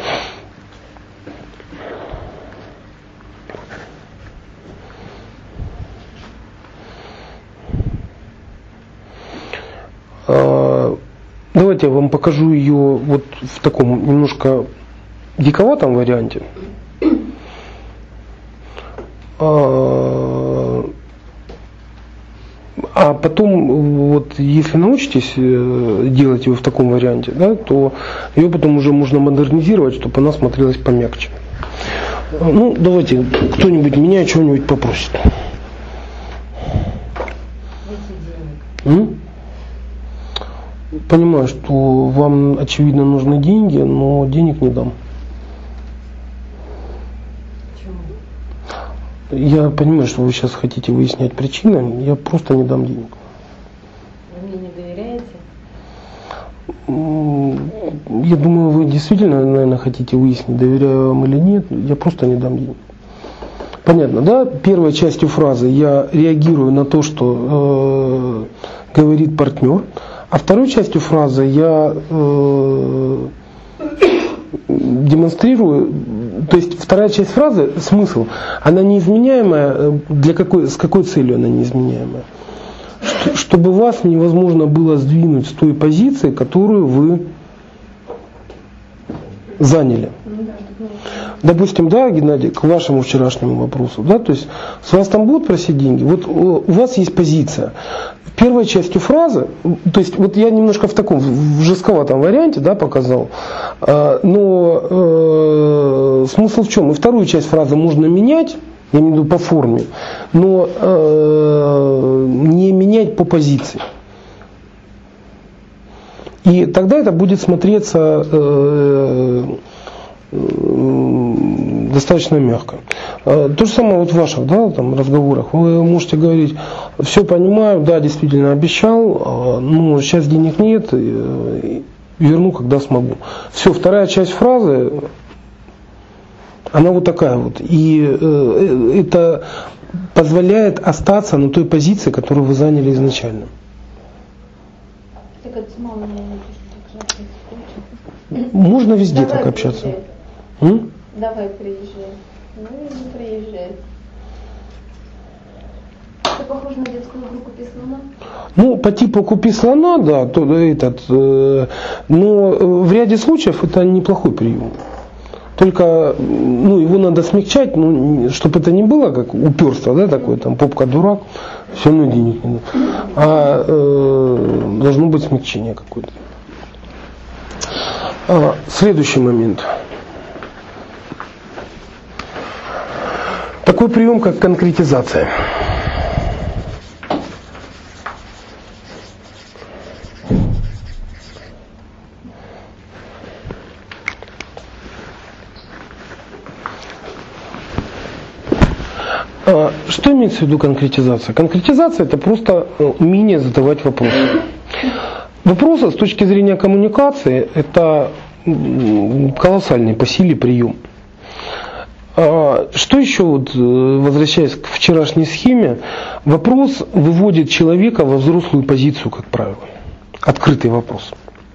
Давайте я вам покажу ее вот в таком немножко диковатом варианте. А потом, вот, если научитесь делать ее в таком варианте, да, то ее потом уже можно модернизировать, чтобы она смотрелась помягче. Ну, давайте кто-нибудь меня чего-нибудь попросит. М? Понимаю, что вам, очевидно, нужны деньги, но денег не дам. Почему? Я понимаю, что вы сейчас хотите выяснять причины, я просто не дам денег. Вы мне не доверяете? Я думаю, вы действительно, наверное, хотите выяснить, доверяю вам или нет, я просто не дам денег. Понятно, да? Первой частью фразы я реагирую на то, что э, говорит партнер. А второй частью фразы я э, демонстрирую, то есть вторая часть фразы, смысл, она неизменяемая, для какой, с какой целью она неизменяемая? Что, чтобы вас невозможно было сдвинуть с той позиции, которую вы заняли. Допустим, да, Геннадий, к вашему вчерашнему вопросу, да, то есть с вас там будут просить деньги, вот у вас есть позиция. Первой частью фразы, то есть вот я немножко в таком в жестковатом варианте, да, показал, но э, смысл в чем? И вторую часть фразы можно менять, я имею в виду по форме, но э, не менять по позиции. И тогда это будет смотреться э, достаточно мягко. То же самое вот в ваших, да, там, разговорах. Вы можете говорить, все понимаю, да, действительно обещал, но сейчас денег нет, верну, когда смогу. Все, вторая часть фразы, она вот такая вот. И это позволяет остаться на той позиции, которую вы заняли изначально. Можно везде Давай так общаться. М? Давай приезжай. Ну и не приезжай. Это похоже на детскую игру «Купи слона»? Ну, по типу «Купи слона», да, то, этот, э, но в ряде случаев это неплохой прием. Только ну, его надо смягчать, ну, чтобы это не было как упорство, да, такое, там, попка дурак, все равно денег не надо. А э, должно быть смягчение какое-то. А, следующий момент. Такой прием, как конкретизация. Что имеется в виду конкретизация? Конкретизация – это просто умение задавать вопросы. Вопросы с точки зрения коммуникации – это колоссальный по силе прием. Что еще, вот, возвращаясь к вчерашней схеме, вопрос выводит человека во взрослую позицию, как правило. Открытый вопрос.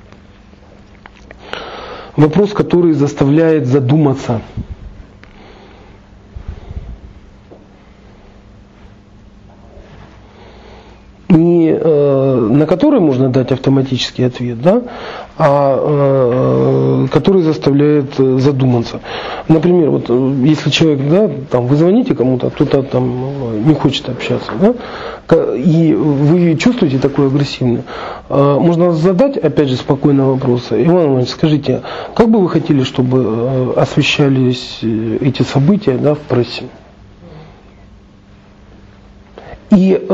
Вопрос, который заставляет задуматься. Не э, на который можно дать автоматический ответ, да, а э, который заставляет задуматься. Например, вот если человек, да, там, вы звоните кому-то, кто-то там не хочет общаться, да, и вы чувствуете такое агрессивное, э, можно задать, опять же, спокойно вопросы. Иван Иванович, скажите, как бы вы хотели, чтобы освещались эти события, да, в прессе? И э,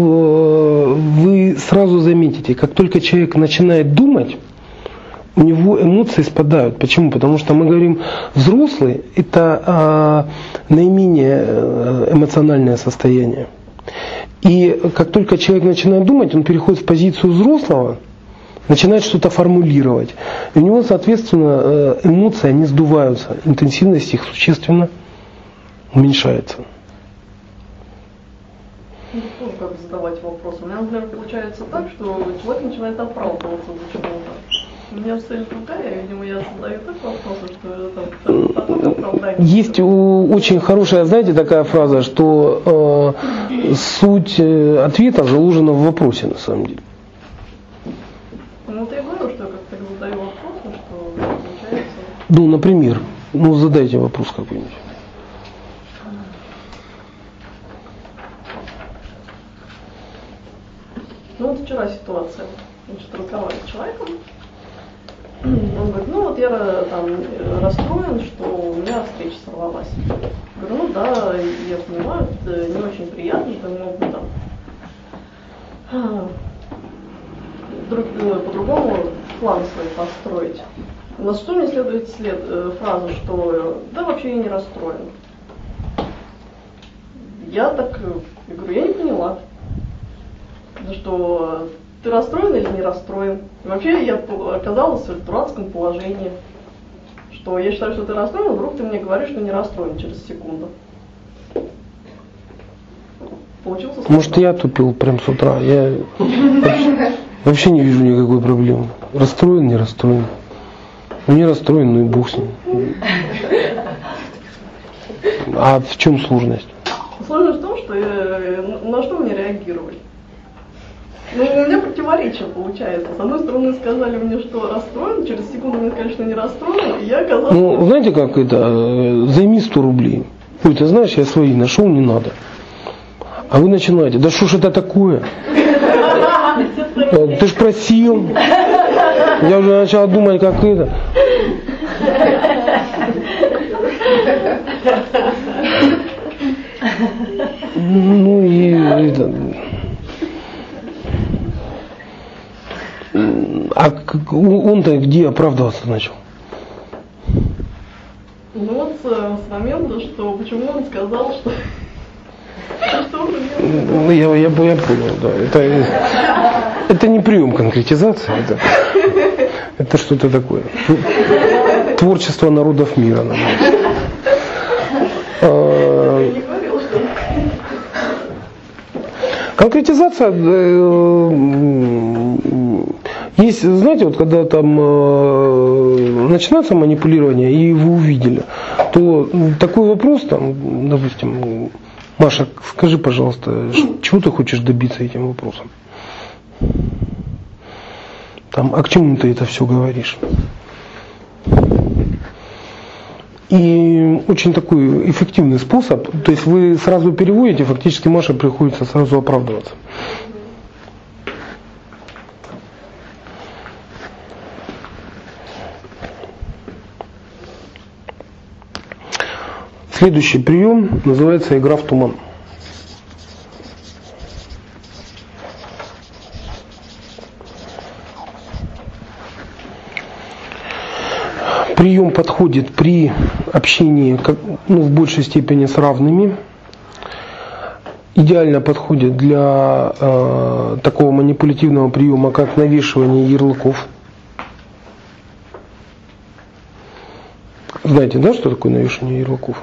вы сразу заметите, как только человек начинает думать, у него эмоции спадают. Почему? Потому что мы говорим, взрослый – это э, наименее эмоциональное состояние. И как только человек начинает думать, он переходит в позицию взрослого, начинает что-то формулировать. И у него, соответственно, эмоции, они сдуваются, интенсивность их существенно уменьшается. Ну, тоже как задавать вопросы. У меня, например, получается так, что человек начинает оправдываться за чего-то. У меня цель другая, видимо, я задаю так вопросы, что это потом оправдание. Есть очень хорошая, знаете, такая фраза, что э, суть ответа заложена в вопросе, на самом деле. Ну, вот я говорю, что я как-то задаю вопросы, что получается... Ну, например, ну, задайте вопрос какой-нибудь. Ну, вот вчера ситуация. Значит, разговариваю с человеком. Он говорит, ну вот я там расстроен, что у меня встреча сорвалась. Говорю, ну да, я понимаю, это не очень приятно, это мог бы там друг, по-другому план свой построить. На что мне следует след, фраза, что да вообще я не расстроен. Я так, я говорю, я не поняла, что ты расстроен или не расстроен. И вообще я оказалась в дурацком положении, что я считаю, что ты расстроен, вдруг ты мне говоришь, что не расстроен через секунду. Получился скандал. Может, я тупил прям с утра. Я вообще, вообще не вижу никакой проблемы. Расстроен, не расстроен. Не расстроен, ну и бог с ним. А в чем сложность? Сложность в том, что я, на что мне реагировать. Ну, у меня противоречие получается. С одной стороны, сказали мне, что расстроен, через секунду мне сказали, что не расстроен, и я оказалась... Ну, знаете, как это, займи сто рублей. Ой, ты знаешь, я свои нашел, не надо. А вы начинаете, да что ж это такое? Ты ж просил. Я уже начал думать, как это. Ну и это... А он-то где оправдываться начал? Ну вот с, с момента, что почему он сказал, что... Ну, я, я, я понял, да. Это, это не прием конкретизации, это, это что-то такое. Творчество народов мира. А, конкретизация есть, знаете, вот когда там э, начинается манипулирование, и вы увидели, то такой вопрос, там, допустим, Маша, скажи, пожалуйста, чего ты хочешь добиться этим вопросом? Там, а к чему ты это все говоришь? И очень такой эффективный способ, то есть вы сразу переводите, фактически Маше приходится сразу оправдываться. Следующий прием называется игра в туман. Прием подходит при общении, ну, в большей степени с равными. Идеально подходит для э, такого манипулятивного приема, как навешивание ярлыков. Знаете, да, что такое навешивание ярлыков?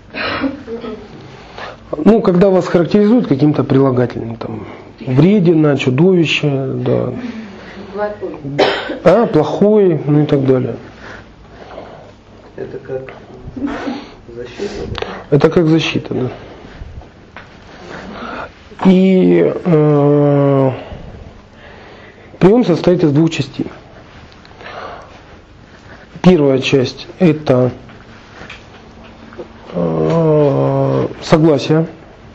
Ну, когда вас характеризуют каким-то прилагательным, там, вредина, чудовище, да. А, плохой, ну и так далее. Это как защита? Это как защита, да. И э, прием состоит из двух частей. Первая часть – это э, согласие.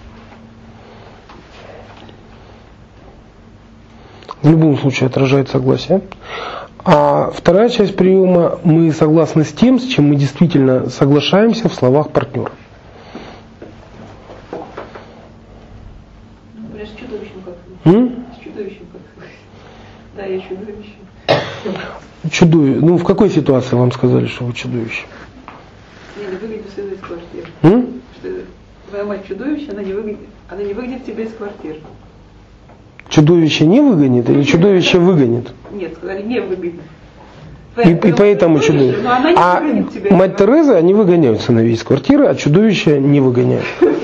В любом случае отражает согласие. А вторая часть приема – мы согласны с тем, с чем мы действительно соглашаемся в словах партнера. например, с чудовищем как? М? С чудовищем как? Да, я чудовище. Чудовище. Ну, в какой ситуации вам сказали, что вы чудовище? Я не выгоню сына из квартиры. М? Что твоя мать чудовище, она не выгонит, она не выгонит тебя из квартиры. Чудовище не выгонит или чудовище выгонит? Нет, сказали, не выгонит. И, и поэтому чудовище. А мать Тереза, они выгоняют сыновей из квартиры, а чудовище не выгоняют.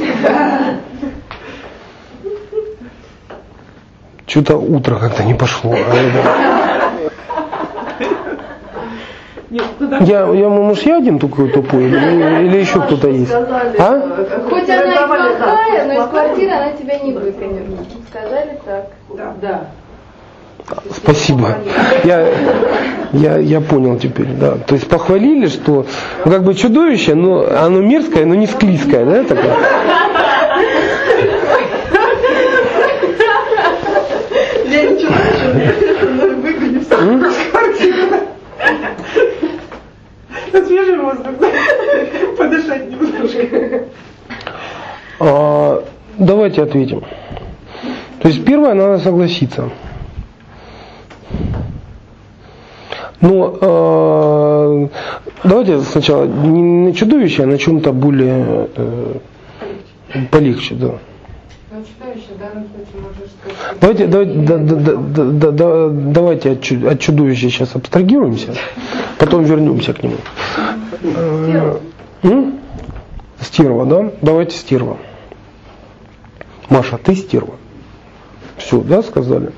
Что-то утро как-то не пошло. Я, я, может, я один такой тупой, или, или еще кто-то есть? А? Хоть она и плохая, но из квартиры она тебя не выгонит. Сказали так? Да. Да. Спасибо. Я, я, я понял теперь, да. То есть похвалили, что ну, как бы чудовище, но оно мерзкое, но не склизкое, да, такое? Я не чудовище, но выгоню из квартиры. Свежий воздух, подышать немножко. А, давайте ответим. То есть первое, надо согласиться. Но э, давайте сначала не на чудовище, а на чем-то более э, полегче, да. Ну, чудовище, в данном случае можешь сказать. Давайте, давайте, да, да, да, да, давайте от, от чудовища сейчас абстрагируемся, потом вернемся к нему. Стерва. М? Стерва, да? Давайте стерва. Маша, ты стерва. Все, да, сказали?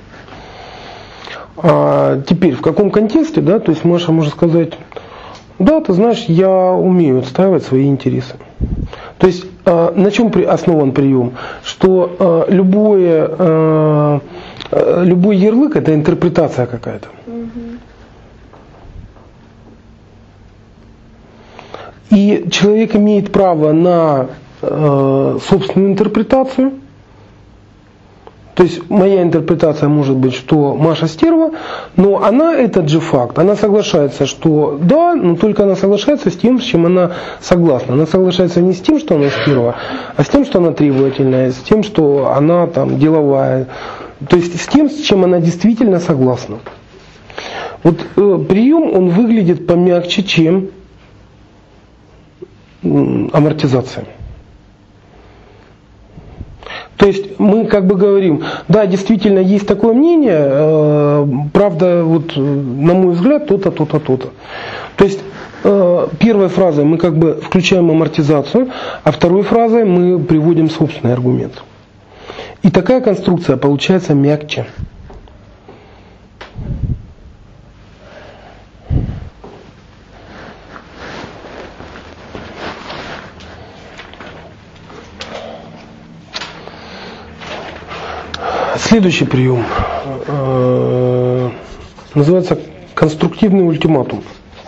А теперь, в каком контексте, да, то есть Маша может сказать, да, ты знаешь, я умею отстаивать свои интересы. То есть э, на чем при, основан прием? Что э, любое, э, э, любой ярлык – это интерпретация какая-то. И человек имеет право на э, собственную интерпретацию. То есть моя интерпретация может быть, что Маша стерва, но она этот же факт, она соглашается, что да, но только она соглашается с тем, с чем она согласна. Она соглашается не с тем, что она стерва, а с тем, что она требовательная, с тем, что она там деловая. То есть с тем, с чем она действительно согласна. Вот э, прием, он выглядит помягче, чем э, амортизация. То есть мы как бы говорим, да, действительно есть такое мнение, э, правда, вот на мой взгляд, то-то, то-то, то-то. То есть э, первой фразой мы как бы включаем амортизацию, а второй фразой мы приводим собственный аргумент. И такая конструкция получается мягче. Следующий прием э, называется конструктивный ультиматум.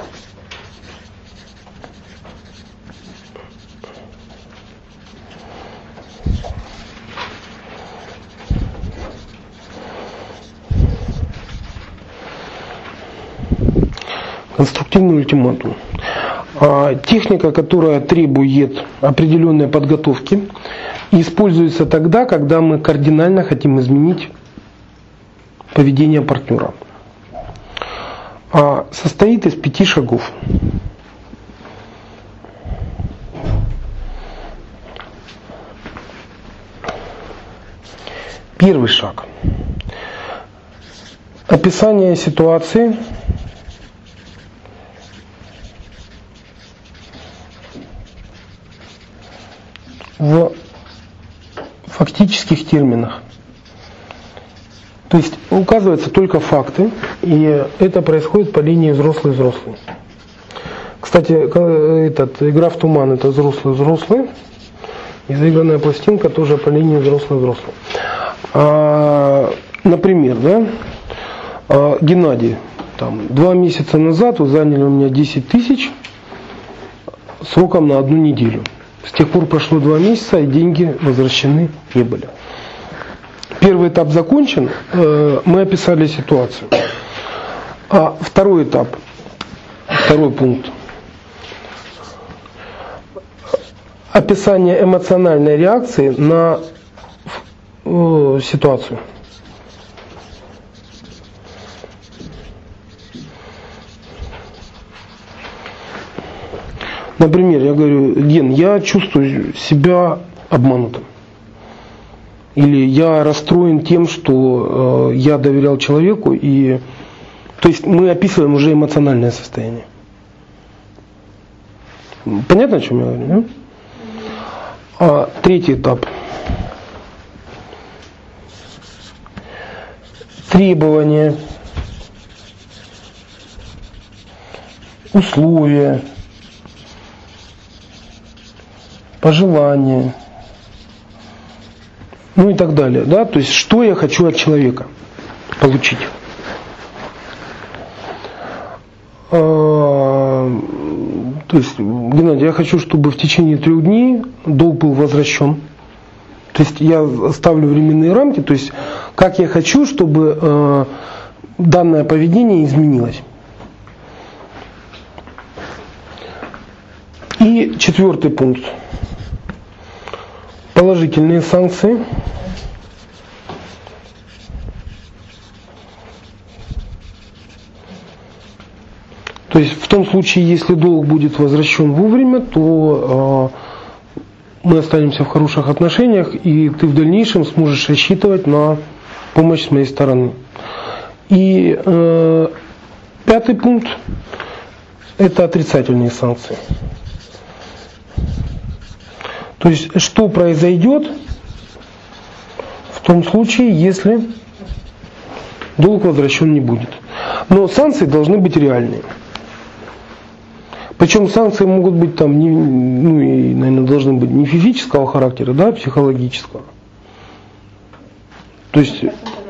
Конструктивный ультиматум. А, техника, которая требует определенной подготовки, и используется тогда, когда мы кардинально хотим изменить поведение партнера. А, состоит из пяти шагов. Первый шаг. Описание ситуации в фактических терминах. То есть указываются только факты, и это происходит по линии взрослый-взрослый. Кстати, этот, игра в туман — это взрослый-взрослый, и заигранная пластинка тоже по линии взрослый-взрослый. А, например, да, а, Геннадий, там, два месяца назад вы заняли у меня десять тысяч сроком на одну неделю. С тех пор прошло два месяца, и деньги возвращены не были. Первый этап закончен, мы описали ситуацию. А второй этап, второй пункт. Описание эмоциональной реакции на э, ситуацию. Например, я говорю: Ген, я чувствую себя обманутым. Или я расстроен тем, что э, я доверял человеку. И... То есть мы описываем уже эмоциональное состояние. Понятно, о чем я говорю? Да? А, третий этап. Требования, условия, пожелания, ну и так далее. Да? То есть, что я хочу от человека получить. А, то есть, Геннадий, я хочу, чтобы в течение трех дней долг был возвращен. То есть я ставлю временные рамки, то есть как я хочу, чтобы э, данное поведение изменилось. И четвертый пункт. Положительные санкции. То есть в том случае, если долг будет возвращен вовремя, то э, мы останемся в хороших отношениях, и ты в дальнейшем сможешь рассчитывать на помощь с моей стороны. И э, пятый пункт – это отрицательные санкции. То есть что произойдет в том случае, если долг возвращен не будет. Но санкции должны быть реальные. Причем санкции могут быть там, не, ну и, наверное, должны быть не физического характера, да, а психологического. То есть,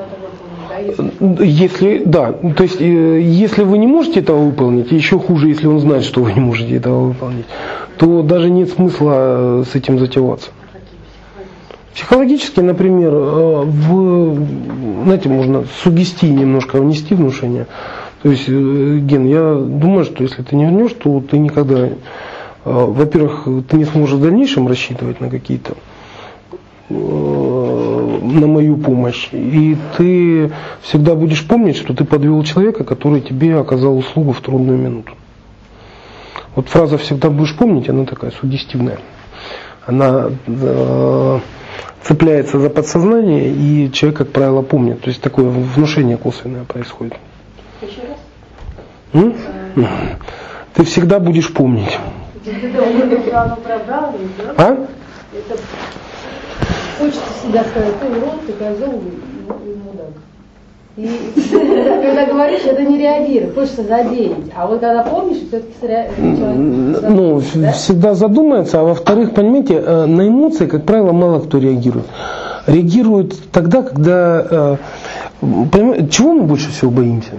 если, да, то есть, если вы не можете этого выполнить, еще хуже, если он знает, что вы не можете этого выполнить, то даже нет смысла с этим затеваться. Психологически, например, в, знаете, можно сугестии немножко внести внушение. То есть, Ген, я думаю, что если ты не вернешь, то ты никогда, во-первых, ты не сможешь в дальнейшем рассчитывать на какие-то, на мою помощь. И ты всегда будешь помнить, что ты подвел человека, который тебе оказал услугу в трудную минуту. Вот фраза «всегда будешь помнить», она такая суггестивная. Она э, цепляется за подсознание, и человек, как правило, помнит. То есть такое внушение косвенное происходит. Еще раз? М? Ты всегда будешь помнить. А? Это хочется всегда сказать: ты урод, ты козел и мудак. И когда говоришь, это не реагирует, хочется задеть. А вот когда помнишь, все-таки человек... Ну, да? Всегда задумается, а во-вторых, понимаете, на эмоции, как правило, мало кто реагирует. Реагирует тогда, когда... Понимаете, чего мы больше всего боимся?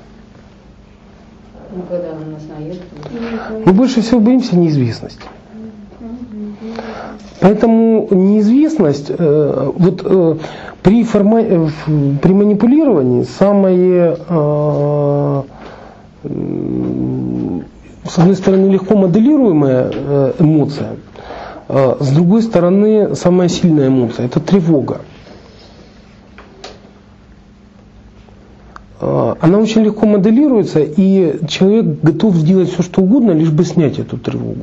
Ну, когда он нас наедет. Мы больше всего боимся неизвестности. Поэтому неизвестность, э, вот э, при, форма, э, при манипулировании самое, э, э, с одной стороны, легко моделируемая э, эмоция, э, с другой стороны, самая сильная эмоция – это тревога. Э, она очень легко моделируется, и человек готов сделать все, что угодно, лишь бы снять эту тревогу.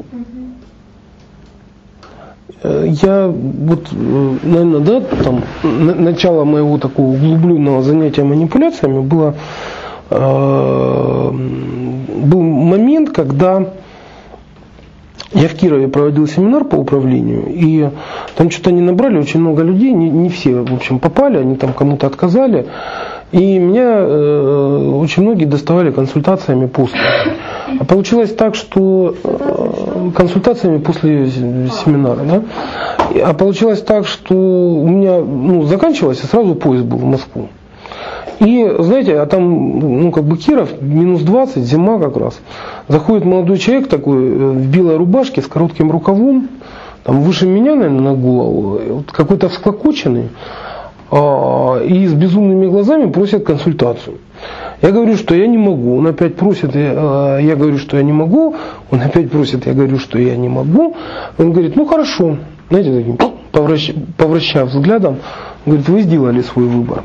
Я вот, наверное, да, там, начало моего такого углубленного занятия манипуляциями было, э, был момент, когда я в Кирове проводил семинар по управлению, и там что-то они набрали очень много людей, не, не все, в общем, попали, они там кому-то отказали, и меня э, очень многие доставали консультациями после. А получилось так, что э, консультациями после семинара, да? А получилось так, что у меня, ну, заканчивалось, и сразу поезд был в Москву. И, знаете, а там, ну, как бы Киров, минус двадцать, зима как раз. Заходит молодой человек такой в белой рубашке с коротким рукавом, там выше меня, наверное, на голову, вот какой-то всклокоченный, а, и с безумными глазами просит консультацию. Я говорю, что я не могу. Он опять просит, я, я говорю, что я не могу. Он опять просит, я говорю, что я не могу. Он говорит: ну хорошо. Знаете, таким, повращ, повращав взглядом, Говорит, вы сделали свой выбор.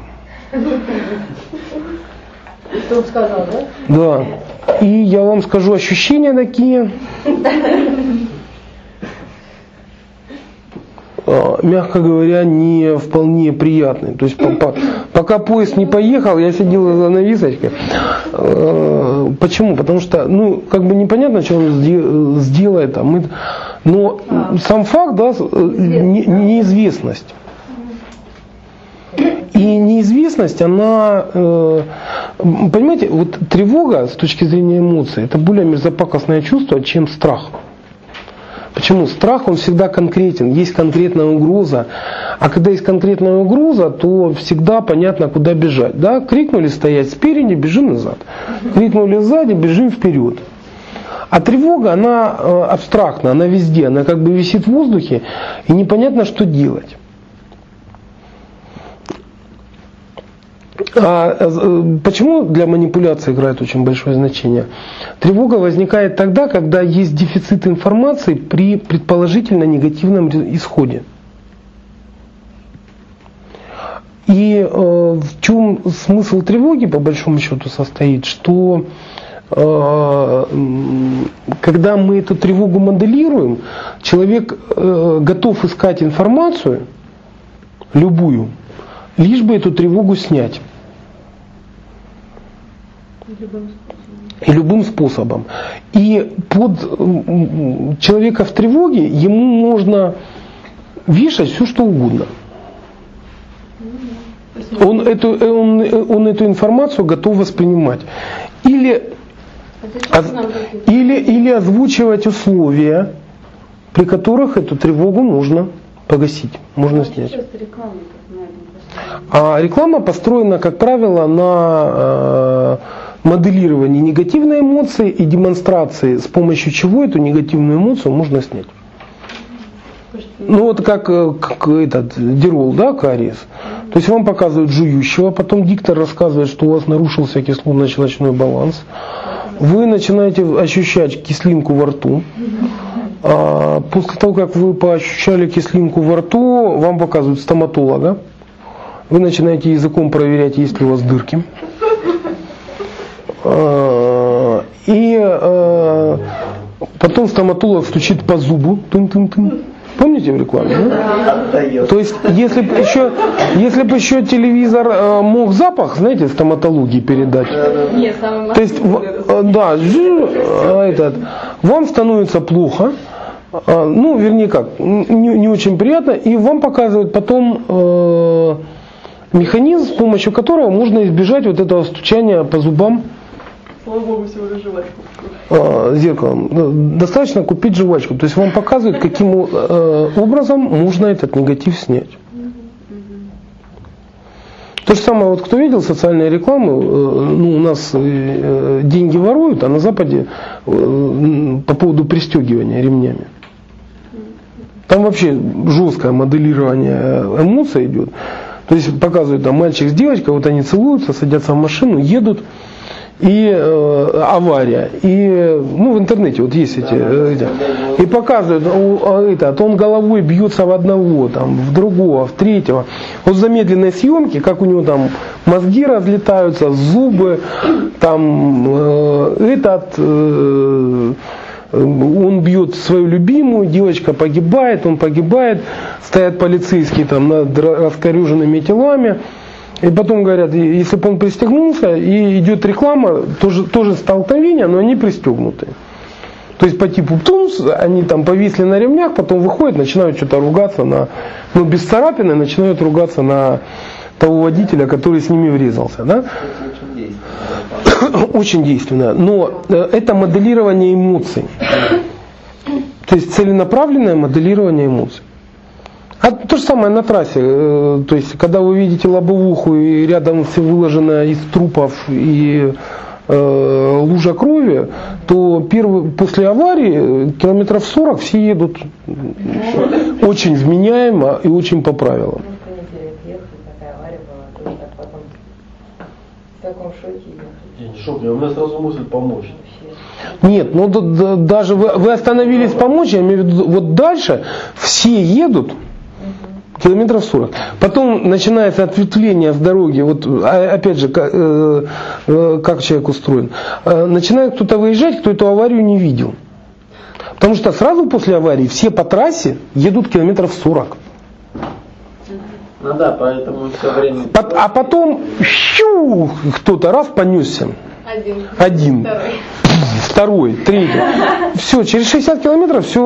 Что он сказал, да? Да. И я вам скажу, ощущения такие, мягко говоря, не вполне приятные. То есть пока поезд не поехал, я сидел за занавесочкой. Почему? Потому что, ну, как бы непонятно, что он сделает. А мы, но сам факт, да, неизвестность. И неизвестность, она, э, понимаете, вот тревога с точки зрения эмоций, это более мерзопакостное чувство, чем страх. Почему? Страх, он всегда конкретен, есть конкретная угроза. А когда есть конкретная угроза, то всегда понятно, куда бежать. Да? Крикнули стоять спереди, бежим назад. Крикнули сзади, бежим вперед. А тревога, она э, абстрактна, она везде, она как бы висит в воздухе, и непонятно, что делать. А почему для манипуляции играет очень большое значение? Тревога возникает тогда, когда есть дефицит информации при предположительно негативном исходе. И э, в чем смысл тревоги, по большому счету, состоит, что э, когда мы эту тревогу моделируем, человек э, готов искать информацию, любую, лишь бы эту тревогу снять. И любым способом. И под человека в тревоге ему можно вешать все, что угодно. Он эту, он, он эту информацию готов воспринимать. Или, или, или озвучивать условия, при которых эту тревогу можно погасить, можно снять. А реклама построена, как правило, на э, моделировании негативной эмоции и демонстрации, с помощью чего эту негативную эмоцию можно снять. Ну вот как, как этот дирол, да, кариес. То есть вам показывают жующего, потом диктор рассказывает, что у вас нарушился кислотно-щелочной баланс. Вы начинаете ощущать кислинку во рту. А после того, как вы поощущали кислинку во рту, вам показывают стоматолога. Вы начинаете языком проверять, есть ли у вас дырки. И потом стоматолог стучит по зубу. Тын-тын-тын. Помните в рекламе? Да? То есть, если бы еще, если бы еще телевизор мог запах, знаете, стоматологии передать. Нет, самый то есть, да, этот, вам становится плохо. Ну, вернее как, не, не очень приятно. И вам показывают потом э, механизм, с помощью которого можно избежать вот этого стучания по зубам. Слава Богу, всего лишь жвачку. Э, зеркалом. Достаточно купить жвачку. То есть вам показывают, каким э, образом можно этот негатив снять. То же самое, вот кто видел социальные рекламы, э, ну, у нас э, деньги воруют, а на Западе э, по поводу пристегивания ремнями. Там вообще жесткое моделирование эмоций идет. То есть показывают, там мальчик с девочкой, вот они целуются, садятся в машину, едут, и э, авария. И ну, в интернете вот есть эти, эти и показывают, этот, он головой бьется в одного, там, в другого, в третьего. Вот в замедленной съемке, как у него там мозги разлетаются, зубы, там э, этот. Э, Он бьет свою любимую, девочка погибает, он погибает, стоят полицейские там над раскорюженными телами. И потом говорят, если бы он пристегнулся, и идет реклама, тоже, тоже столкновение, но они пристегнуты. То есть по типу тумс, они там повисли на ремнях, потом выходят, начинают что-то ругаться на, ну без царапины, начинают ругаться на того водителя, который с ними врезался. Да? Очень действенно. Но это моделирование эмоций. То есть целенаправленное моделирование эмоций. А то же самое на трассе. То есть когда вы видите лобовуху и рядом все выложено из трупов и э, лужа крови, то первый, после аварии километров сорок все едут очень вменяемо и очень по правилам. В таком шоке. Я не шок, у меня сразу мысль помочь. Нет, ну да, да, даже вы, вы остановились помочь, я имею в виду, вот дальше все едут, Километров сорок. Потом начинается ответвление в дороге. Вот опять же, как, как человек устроен. Начинает кто-то выезжать, кто эту аварию не видел. Потому что сразу после аварии все по трассе едут километров сорок. Ну да, поэтому все время... А потом щу, кто-то раз понесся. Один. Один. Второй. Второй, третий. Все, через шестьдесят километров все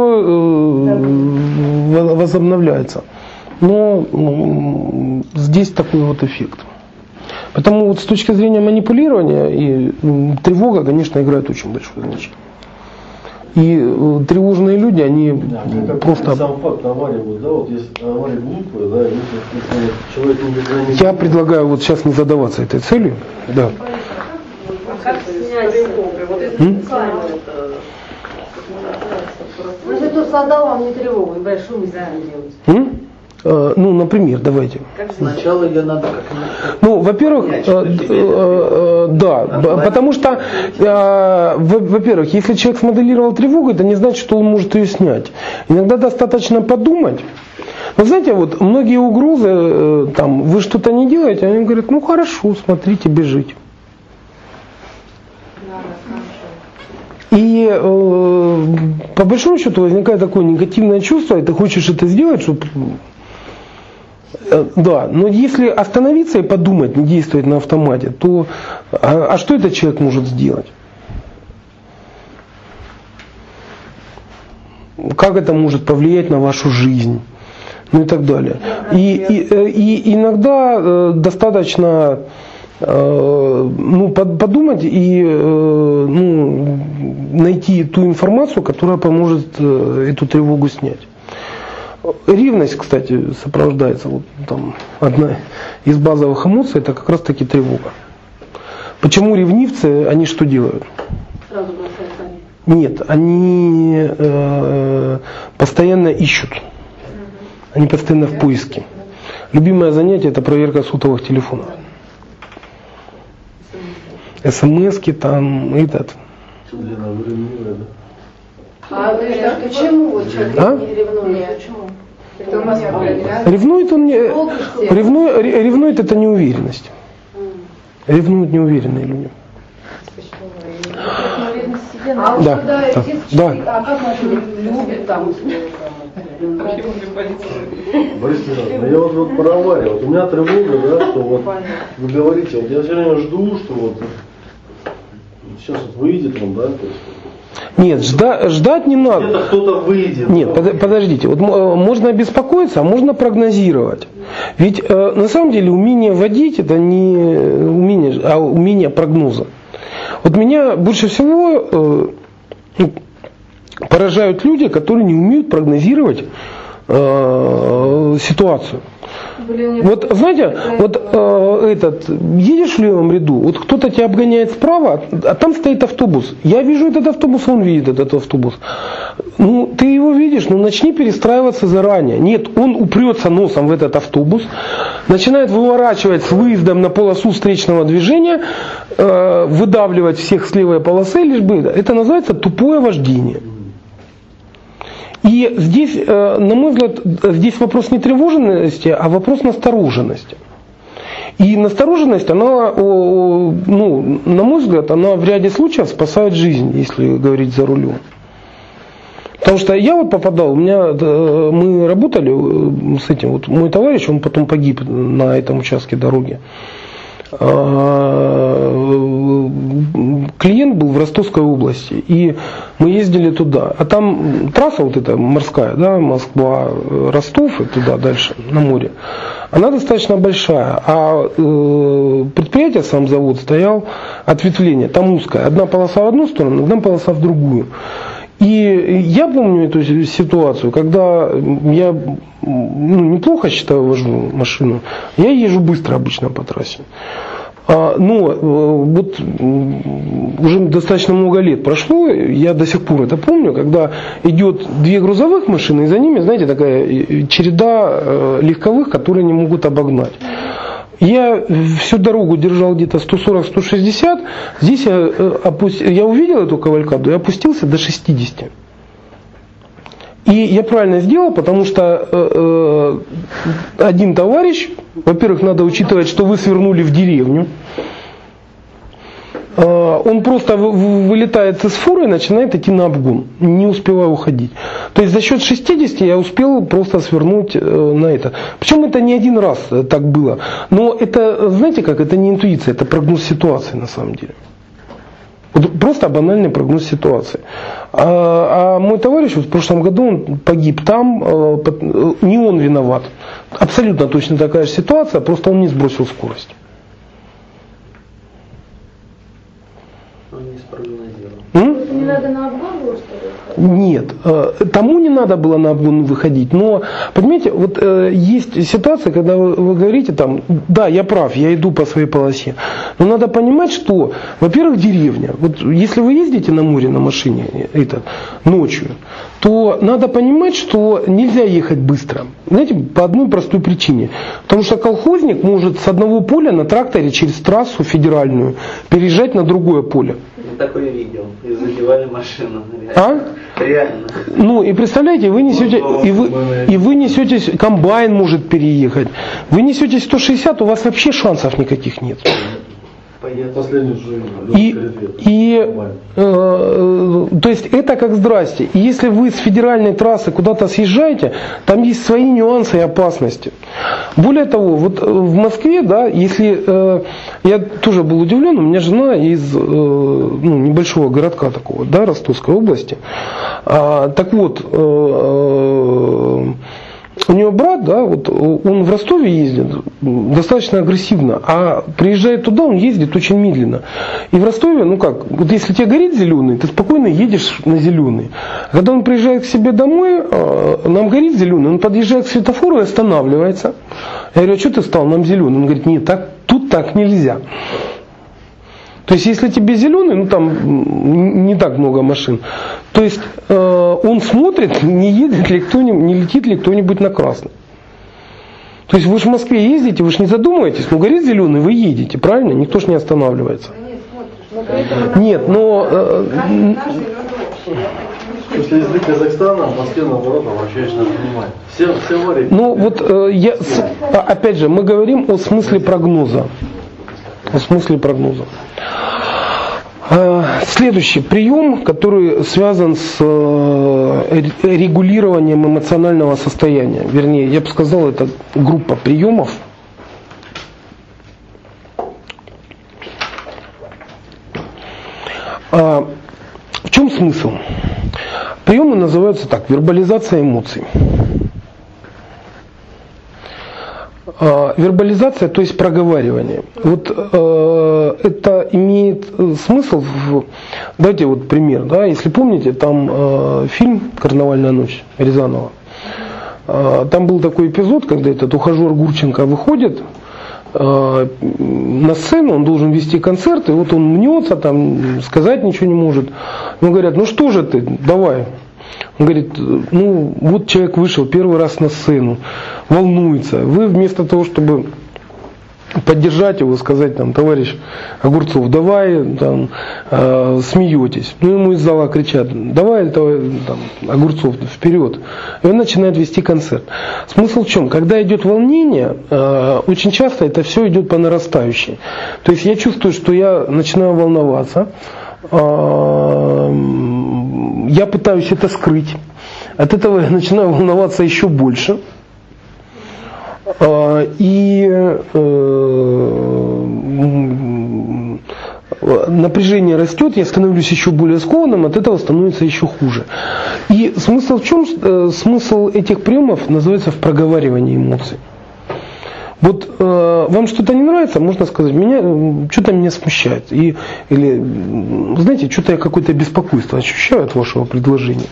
э, возобновляется. Но ну, здесь такой вот эффект. Поэтому вот с точки зрения манипулирования и э, тревога, конечно, играет очень большое значение. И э, тревожные люди, они да, просто... Сам факт аварии, вот, да, вот если авария глупая, да, если, если человек не... Я предлагаю вот сейчас не задаваться этой целью. Да. Как снять тревогу? Вот это специально это... Может, кто создал вам не тревогу, и большую мысль не делать? Ну, например, давайте. Сначала ее надо как-то... Ну, во-первых, э, э, э, да, потому что, э, во-первых, если человек смоделировал тревогу, это не значит, что он может ее снять. Иногда достаточно подумать. Вы знаете, вот многие угрозы, э, там, вы что-то не делаете, они говорят, ну хорошо, смотрите, бежите. И э, по большому счету возникает такое негативное чувство, и ты хочешь это сделать, чтобы... Э, да, но если остановиться и подумать, не действовать на автомате, то а, а что этот человек может сделать? Как это может повлиять на вашу жизнь? Ну и так далее. И, и, и иногда э, достаточно... ну, подумать и ну, найти ту информацию, которая поможет эту тревогу снять. Ревность, кстати, сопровождается. Вот, там, одна из базовых эмоций, это как раз таки тревога. Почему ревнивцы, они что делают? Сразу бросают. Нет, они э, постоянно ищут. Они постоянно в поиске. Любимое занятие — это проверка сотовых телефонов. СМСки там, этот. А почему вот человек а? не ревнует? Почему? Это у нас ревнует он не... Ревнует, ревнует это неуверенность. Ревнуют неуверенные люди. А да, когда да, те, да. А как наши любят там? Борис Ильич, я вот, вот про аварию. Вот у меня тревога, да, что вот вы говорите, вот я все время жду, что вот сейчас вот выйдет он, да, то есть. Нет, жда, ждать не надо. Где-то кто-то выйдет. Нет, под, подождите, вот можно беспокоиться, а можно прогнозировать. Ведь э, на самом деле умение водить — это не умение, а умение прогноза. Вот меня больше всего э, поражают люди, которые не умеют прогнозировать э, ситуацию. Блин, вот знаете, вот э, этот, едешь в левом ряду, вот кто-то тебя обгоняет справа, а там стоит автобус. Я вижу этот автобус, он видит этот автобус. Ну, ты его видишь, ну начни перестраиваться заранее. Нет, он упрется носом в этот автобус, начинает выворачивать с выездом на полосу встречного движения, э, выдавливать всех с левой полосы, лишь бы это. Это называется тупое вождение. И здесь, на мой взгляд, здесь вопрос не тревожности, а вопрос настороженности. И настороженность, она, ну, на мой взгляд, она в ряде случаев спасает жизнь, если говорить за рулем. Потому что я вот попадал, у меня, мы работали с этим, вот мой товарищ, он потом погиб на этом участке дороги. Клиент был в Ростовской области, и мы ездили туда. А там трасса вот эта морская, да, Москва, Ростов и туда дальше, на море. Она достаточно большая, а э, предприятие, сам завод, стоял ответвление, там узкое. Одна полоса в одну сторону, одна полоса в другую. И я помню эту ситуацию, когда я ну, неплохо, считаю, вожу машину, я езжу быстро обычно по трассе. Но вот уже достаточно много лет прошло, я до сих пор это помню, когда идет две грузовых машины, и за ними, знаете, такая череда легковых, которые не могут обогнать. Я всю дорогу держал где-то сто сорок - сто шестьдесят, здесь я, опусти... я увидел эту кавалькаду и опустился до шестидесяти. И я правильно сделал, потому что э, э, один товарищ, во-первых, надо учитывать, что вы свернули в деревню. Э, он просто вы, вылетает из фуры и начинает идти на обгон, не успевая уходить. То есть за счет шестидесяти я успел просто свернуть э, на это. Причем это не один раз так было. Но это, знаете как, это не интуиция, это прогноз ситуации на самом деле. Вот просто банальный прогноз ситуации. А, а мой товарищ вот в прошлом году он погиб там, э, не он виноват. Абсолютно точно такая же ситуация, просто он не сбросил скорость. Он не спрогнозировал. Не надо на обгон было, что ли? Нет, тому не надо было на обгон выходить, но, понимаете, вот э, есть ситуация, когда вы, вы говорите там, да, я прав, я иду по своей полосе, но надо понимать, что, во-первых, деревня, вот если вы ездите на море на машине это, ночью, то надо понимать, что нельзя ехать быстро, знаете, по одной простой причине, потому что колхозник может с одного поля на тракторе через трассу федеральную переезжать на другое поле. Я такое видел, и задевали машину. А? Реально. Ну и представляете, вы несете, и вы, и вы несете, комбайн может переехать, вы несете сто шестьдесят, у вас вообще шансов никаких нет. И, и э, то есть это как здрасте. И если вы с федеральной трассы куда-то съезжаете, там есть свои нюансы и опасности. Более того, вот в Москве, да, если э, я тоже был удивлен, у меня жена из э, ну, небольшого городка такого, да, Ростовской области. А, так вот, э, э, у него брат, да, вот он в Ростове ездит достаточно агрессивно, а приезжает туда, он ездит очень медленно. И в Ростове, ну как, вот если тебе горит зеленый, ты спокойно едешь на зеленый. А когда он приезжает к себе домой, нам горит зеленый, он подъезжает к светофору и останавливается. Я говорю, а что ты стал, нам зеленый? Он говорит, нет, так, тут так нельзя. То есть, если тебе зеленый, ну там не так много машин, то есть э, он смотрит, не едет ли кто-нибудь, не летит ли кто-нибудь на красный. То есть вы же в Москве ездите, вы же не задумываетесь, ну горит зеленый, вы едете, правильно? Никто же не останавливается. Нет, но... Э, Если язык Казахстана, в Москве наоборот обращаешь на внимание. Все, все варят. Ну вот, э, я, опять же, мы говорим о смысле прогноза. О смысле прогноза. Следующий прием, который связан с регулированием эмоционального состояния. Вернее, я бы сказал, это группа приемов. В чем смысл? Приемы называются так: вербализация эмоций. Вербализация, то есть проговаривание. Вот э, это имеет смысл. В, давайте вот пример, да, если помните, там э, фильм «Карнавальная ночь» Рязанова. Э, там был такой эпизод, когда этот ухажер Гурченко выходит э, на сцену, он должен вести концерт, и вот он мнется, там сказать ничего не может. Ему говорят, ну что же ты, давай. Он говорит, ну вот человек вышел первый раз на сцену, волнуется. Вы вместо того, чтобы поддержать его, сказать, там, товарищ Огурцов, давай, там, э, смеетесь. Ну ему из зала кричат, давай, давай там, Огурцов, вперед. И он начинает вести концерт. Смысл в чем? Когда идет волнение, э, очень часто это все идет по нарастающей. То есть я чувствую, что я начинаю волноваться. Я пытаюсь это скрыть. От этого я начинаю волноваться еще больше. И напряжение растет, я становлюсь еще более скованным, от этого становится еще хуже. И смысл в чем? Смысл этих приемов называется в проговаривании эмоций. Вот э, вам что-то не нравится, можно сказать, меня что-то меня смущает. И, или, знаете, что-то я какое-то беспокойство ощущаю от вашего предложения.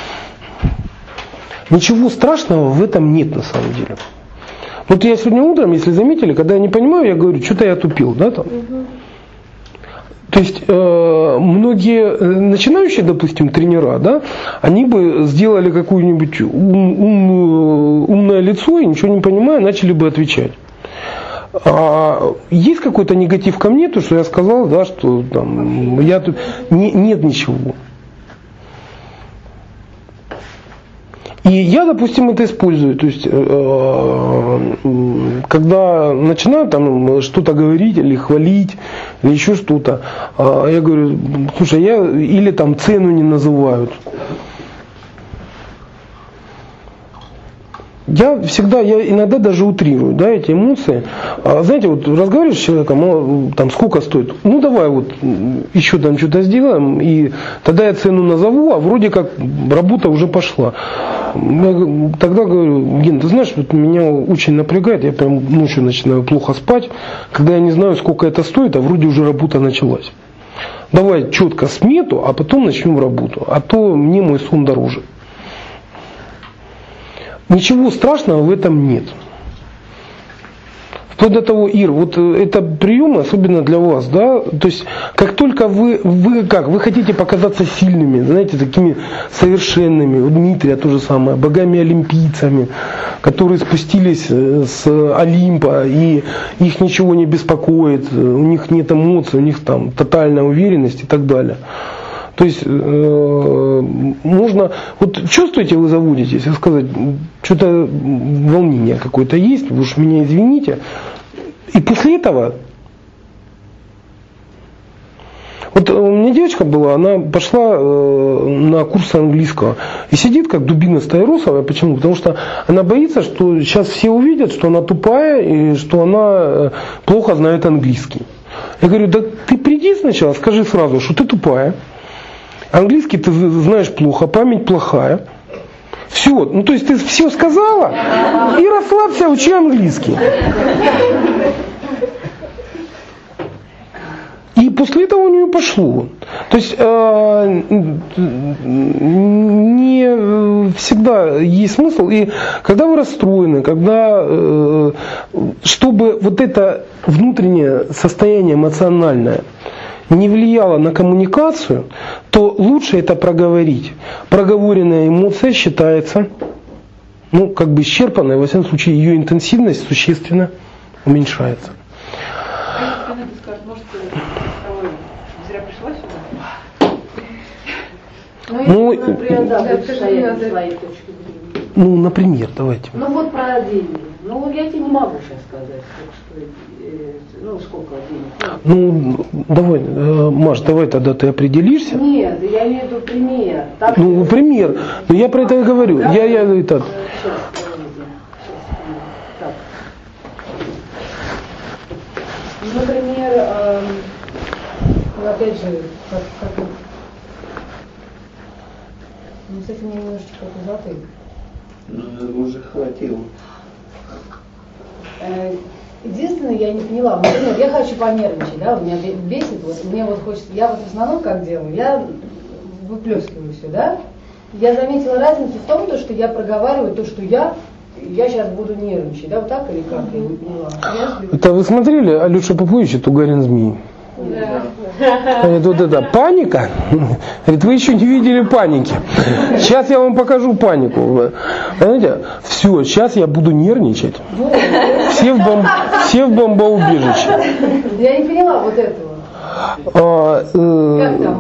Ничего страшного в этом нет на самом деле. Вот я сегодня утром, если заметили, когда я не понимаю, я говорю, что-то я тупил, да, там. Угу. То есть э, многие начинающие, допустим, тренера, да, они бы сделали какое-нибудь ум, ум, умное лицо и ничего не понимая, начали бы отвечать. А есть какой-то негатив ко мне, то что я сказал, да, что там, я тут не, нет ничего. И я, допустим, это использую. То есть, когда начинаю там что-то говорить или хвалить, или еще что-то, я говорю, слушай, я или там цену не называют. Я всегда, я иногда даже утрирую, да, эти эмоции. А, знаете, вот разговариваешь с человеком, а, там сколько стоит? Ну давай вот еще там что-то сделаем, и тогда я цену назову, а вроде как работа уже пошла. Я тогда говорю, Ген, ты знаешь, вот меня очень напрягает, я прям ночью начинаю плохо спать, когда я не знаю, сколько это стоит, а вроде уже работа началась. Давай четко смету, а потом начнем работу, а то мне мой сон дороже. Ничего страшного в этом нет. Вплоть до того, Ир, вот это прием, особенно для вас, да, то есть как только вы, вы как, вы хотите показаться сильными, знаете, такими совершенными, у Дмитрия то же самое, богами-олимпийцами, которые спустились с Олимпа, и их ничего не беспокоит, у них нет эмоций, у них там тотальная уверенность и так далее. То есть э, можно, вот чувствуете, вы заводитесь, и сказать, что-то волнение какое-то есть, вы уж меня извините. И после этого, вот у меня девочка была, она пошла э, на курсы английского и сидит как дубина стаиросовая. Почему? Потому что она боится, что сейчас все увидят, что она тупая и что она плохо знает английский. Я говорю, да ты приди сначала, скажи сразу, что ты тупая. Английский ты знаешь плохо, память плохая. Все, ну то есть ты все сказала и расслабься, учи английский. И после этого у нее пошло. То есть э, не всегда есть смысл. И когда вы расстроены, когда э, чтобы вот это внутреннее состояние эмоциональное не влияло на коммуникацию, то лучше это проговорить. Проговоренная эмоция считается, ну, как бы исчерпанной, во всяком случае, ее интенсивность существенно уменьшается. Ну, например, да, представляем свои точки зрения. Ну, например, давайте. Ну вот про деньги. Ну, я тебе не могу сейчас сказать, что, э, ну, сколько денег. Ну, давай, э, Маш, давай тогда ты определишься. Нет, я имею в виду пример. Так, ну, пример. Ну, я про это и говорю. Да? Я, я, это... Сейчас, так. Например, э, ну, опять же, как, как... Ну, с этим немножечко затык. Ну, уже хватило. Единственное, я не поняла, например, я хочу понервничать, да, у меня бесит, вот мне вот хочется, я вот в основном как делаю, я выплескиваю все, да. Я заметила разницу в том, то, что я проговариваю то, что я, я сейчас буду нервничать, да, вот так или как, я не поняла. Это вы смотрели Алеша Попович и Тугарин Змей? Да. Говорит, вот это паника. Говорит, вы еще не видели паники. Сейчас я вам покажу панику. Понимаете? Все, сейчас я буду нервничать. Все в, бом... Все в бомбоубежище. Я не поняла вот этого. А, э... Как там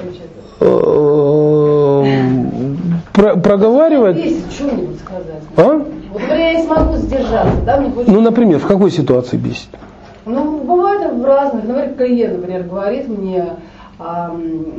Про- проговаривать? Бесит, что-нибудь сказать. А? Вот я не смогу сдержаться, да, мне хочется... Ну, например, в какой ситуации бесит? Ну, бывает в разных. Например, клиент, например, говорит мне, а,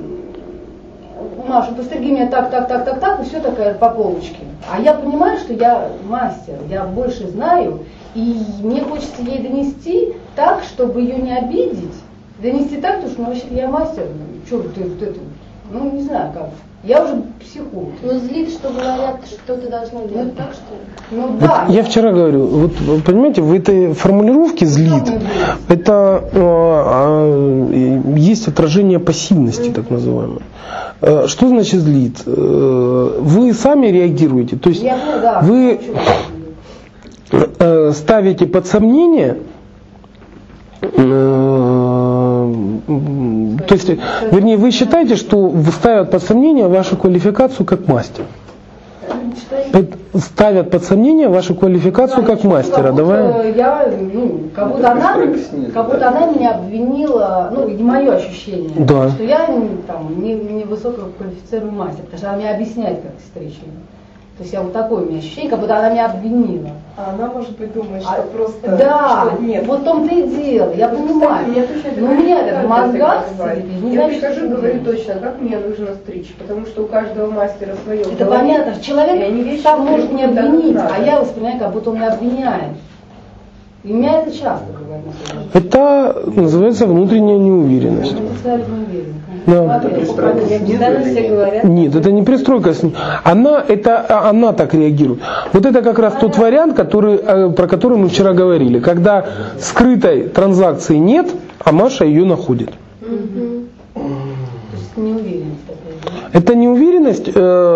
Маша, постриги меня так, так, так, так, так, и все такая по полочке. А я понимаю, что я мастер, я больше знаю, и мне хочется ей донести так, чтобы ее не обидеть. Донести так, потому что ну, вообще я мастер, что ты вот это, ну не знаю как. Я уже психолог. Но злит, что говорят, что ты должна делать так, что ли? Ну да. Вот я вчера говорю, вот понимаете, в этой формулировке злит, это э, э, есть отражение пассивности, так называемое. Э, что значит злит? Э, вы сами реагируете, то есть я, да, вы э, ставите под сомнение, то есть, вернее, вы считаете, что ставят под сомнение вашу квалификацию как мастера? Ставят под сомнение вашу квалификацию как мастера. Как Давай. Я, ну, как будто она, как будто она меня обвинила, ну, и мое ощущение, да. что я там, не, не высококвалифицированный мастер, потому что она мне объясняет, как встречи. То есть я вот такое у меня ощущение, как будто она меня обвинила. А она, может быть, думает, что а, просто... Да, что нет. вот в том-то и дело, я ну, понимаю. Кстати, я точно но у меня это в мозгах сидит. Я прихожу и говорю точно, как мне нужно стричь, потому что у каждого мастера свое. Это понятно, человек сам может не обвинить, а я воспринимаю, как будто он меня обвиняет. И у меня это часто бывает. Это называется внутренняя неуверенность. Да. Нет, это не пристройка. Она, это, она так реагирует. Вот это как раз тот вариант, который, про который мы вчера говорили. Когда скрытой транзакции нет, а Маша ее находит. Это неуверенность.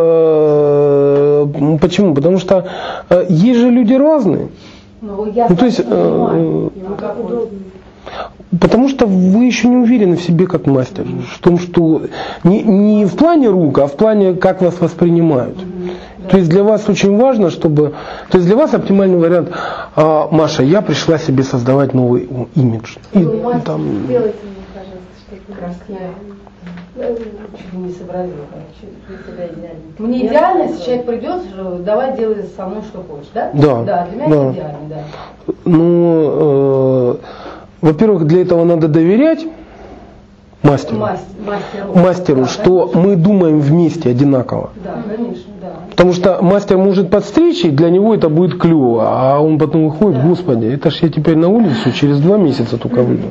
Э, почему? Потому что э, есть же люди разные. Ну, я ну, то есть, э, потому что вы еще не уверены в себе как мастер. В том, что не, не в плане рук, а в плане, как вас воспринимают. Mm-hmm, да. То есть для вас очень важно, чтобы... То есть для вас оптимальный вариант, а, Маша, я пришла себе создавать новый имидж. И, ну, там... Сделайте мне, пожалуйста, что-то красное. Чуть не сообразила. Мне идеально, если человек придет, давай делай со мной что хочешь, да? Да. Да, для меня да. это идеально, да. Ну, э, во-первых, для этого надо доверять мастеру, Мастер, мастеру, мастеру да, что конечно. Мы думаем вместе одинаково. Да, конечно, да. Потому что мастер может подстричь, и для него это будет клево, а он потом выходит, да. Господи, это ж я теперь на улицу через два месяца только выйду.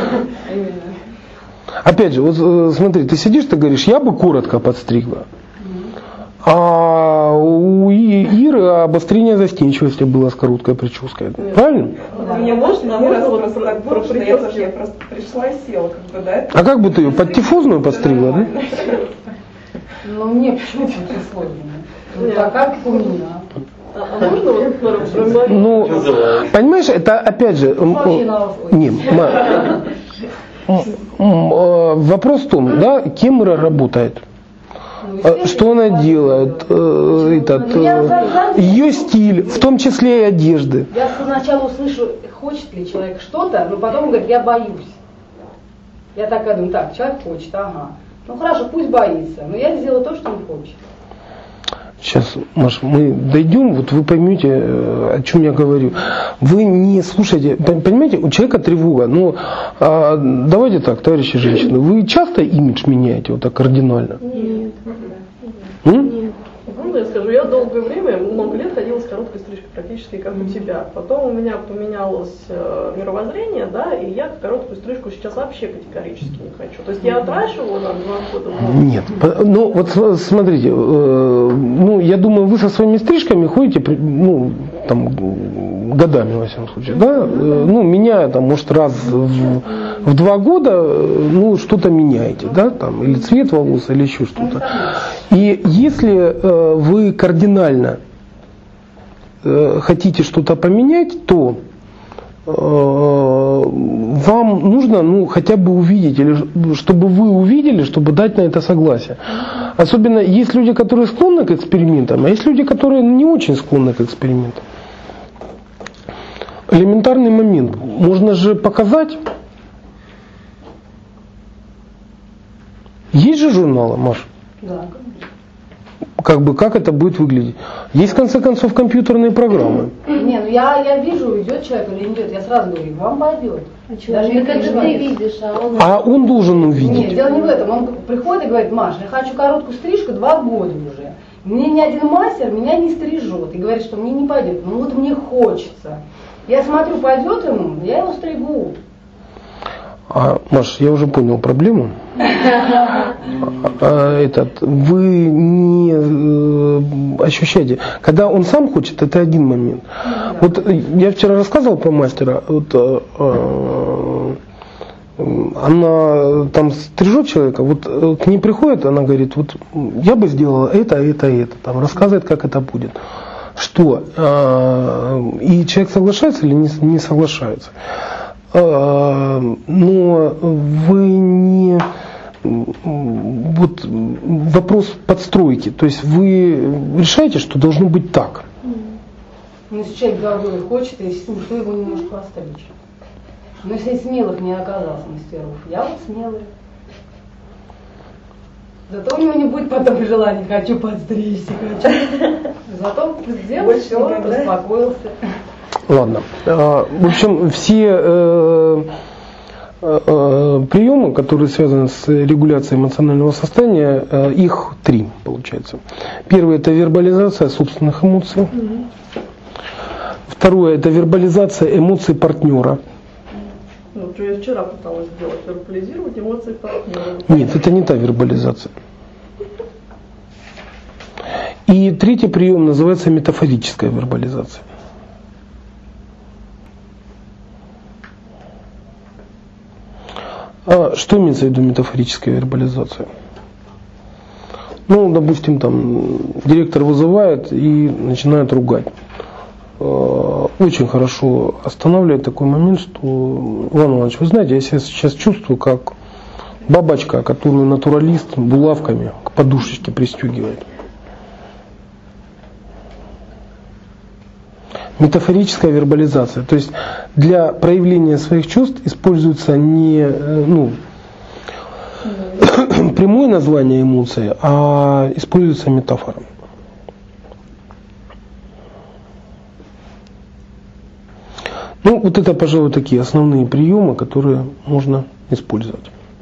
Опять же, вот смотри, ты сидишь, ты говоришь, я бы коротко подстригла. А у Иры обострение застенчивости было с короткой прической. Нет. Правильно? Мне можно, мне раз просто так было, что я просто пришла и села, как бы, да? А как бы ты ее под тифозную подстригла, да? Ну, мне почему тифозную? А как у меня? А можно вот ну, понимаешь, это опять же... Не, вопрос в том, да, кем Ира работает. Что она делает, этот, ее стиль, в том числе и одежды. Я сначала услышу, хочет ли человек что-то, но потом говорит, я боюсь. Я так думаю, так, человек хочет, ага. Ну хорошо, пусть боится, но я сделаю то, что он хочет. Сейчас, Маш, мы дойдем, вот вы поймете, о чем я говорю. Вы не слушаете, понимаете, у человека тревога. Ну, а, давайте так, товарищи женщины, вы часто имидж меняете вот так кардинально? Нет. М? Нет. Ну, я скажу, я долгое время, много лет ходила с короткой стрижкой, практически как у тебя. Потом у меня поменялось э, мировоззрение, да, и я короткую стрижку сейчас вообще категорически не хочу. То есть я отращивала на два года. Но... Нет, ну вот смотрите, э, ну я думаю, вы со своими стрижками ходите, ну, там, годами, во всяком случае, да? Э, ну, меняя, там, может, раз в, в два года, ну, что-то меняете, да, там, или цвет волос, или еще что-то. И если э, вы кардинально э, хотите что-то поменять, то э, вам нужно, ну, хотя бы увидеть, или чтобы вы увидели, чтобы дать на это согласие. Особенно есть люди, которые склонны к экспериментам, а есть люди, которые не очень склонны к экспериментам. Элементарный момент. Можно же показать. Есть же журналы, Маш? Да. Как бы, как это будет выглядеть? Есть, в конце концов, компьютерные программы. Не, ну я, я вижу, идет человек или не идет, я сразу говорю, вам пойдет. А даже не это же ты видишь, а он... А он должен увидеть. Нет, дело не в этом. Он приходит и говорит, Маша, я хочу короткую стрижку два года уже. Мне ни один мастер меня не стрижет. И говорит, что мне не пойдет. Ну вот мне хочется. Я смотрю, пойдет ему, я его стригу. А, Маш, я уже понял проблему. А, этот, вы не э, ощущаете, когда он сам хочет, это один момент. Вот я вчера рассказывал про мастера. Вот, э, э, она там стрижет человека, вот э, к ней приходит, она говорит, вот я бы сделала это, это, это, там рассказывает, как это будет. Что? Э, и человек соглашается или не, не соглашается? Но вы не... Вот вопрос подстройки. То есть вы решаете, что должно быть так. Ну, если человек говорит, хочет, и что его немножко постричь. Но если смелых не оказалось мастеров, я вот смелый. Зато у него не будет потом желания, хочу подстричься, хочу. Зато сделал все, успокоился. Ладно. В общем, все э, э, приемы, которые связаны с регуляцией эмоционального состояния, э, их три, получается. Первый – это вербализация собственных эмоций. Угу. Второе – это вербализация эмоций партнера. Ну, что я вчера пыталась сделать, вербализировать эмоции партнера. Нет, это не та вербализация. И третий прием называется метафорическая вербализация. А что имеется в виду метафорическая вербализация? Ну, допустим, там директор вызывает и начинает ругать. Очень хорошо останавливает такой момент, что, Иван Иванович, вы знаете, я себя сейчас чувствую как бабочка, которую натуралист булавками к подушечке пристегивает. Метафорическая вербализация. То есть для проявления своих чувств используется не ну, прямое название эмоции, а используется метафора. Ну, вот это, пожалуй, такие основные приемы, которые можно использовать.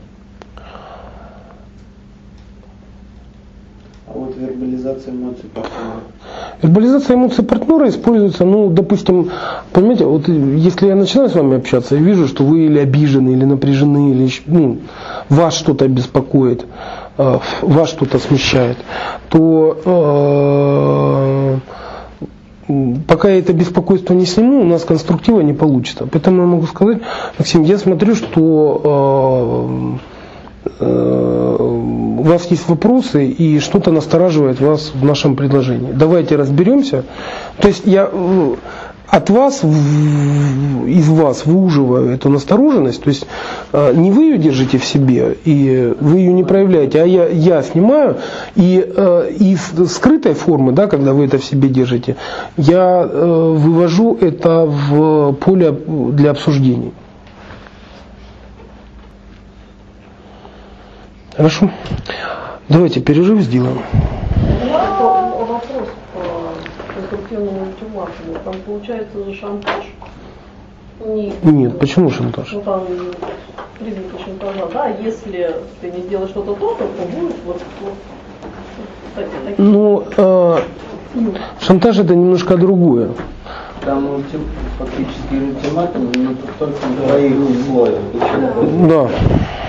А вот вербализация эмоций партнера? Вербализация эмоций партнера используется, ну, допустим, понимаете, вот если я начинаю с вами общаться, я вижу, что вы или обижены, или напряжены, или ну, вас что-то беспокоит, э, вас что-то смущает, то э, пока я это беспокойство не сниму, у нас конструктива не получится. Поэтому я могу сказать, Максим, я смотрю, что э, э, у вас есть вопросы и что-то настораживает вас в нашем предложении. Давайте разберемся. То есть я от вас, из вас выуживаю эту настороженность, то есть не вы ее держите в себе, и вы ее не проявляете, а я, я снимаю, и из скрытой формы, да, когда вы это в себе держите, я вывожу это в поле для обсуждений. Хорошо? Давайте перерыв сделаем. Вопрос по конструктивному ультиматуму. Там получается же шантаж? Нет. Нет, почему шантаж? Ну там признаки шантажа, да, если ты не сделаешь что-то то, то будет вот, вот кстати, такие. Ну, э, шантаж это немножко другое. Там фактически ультиматум, но только на твоих условиях. Да.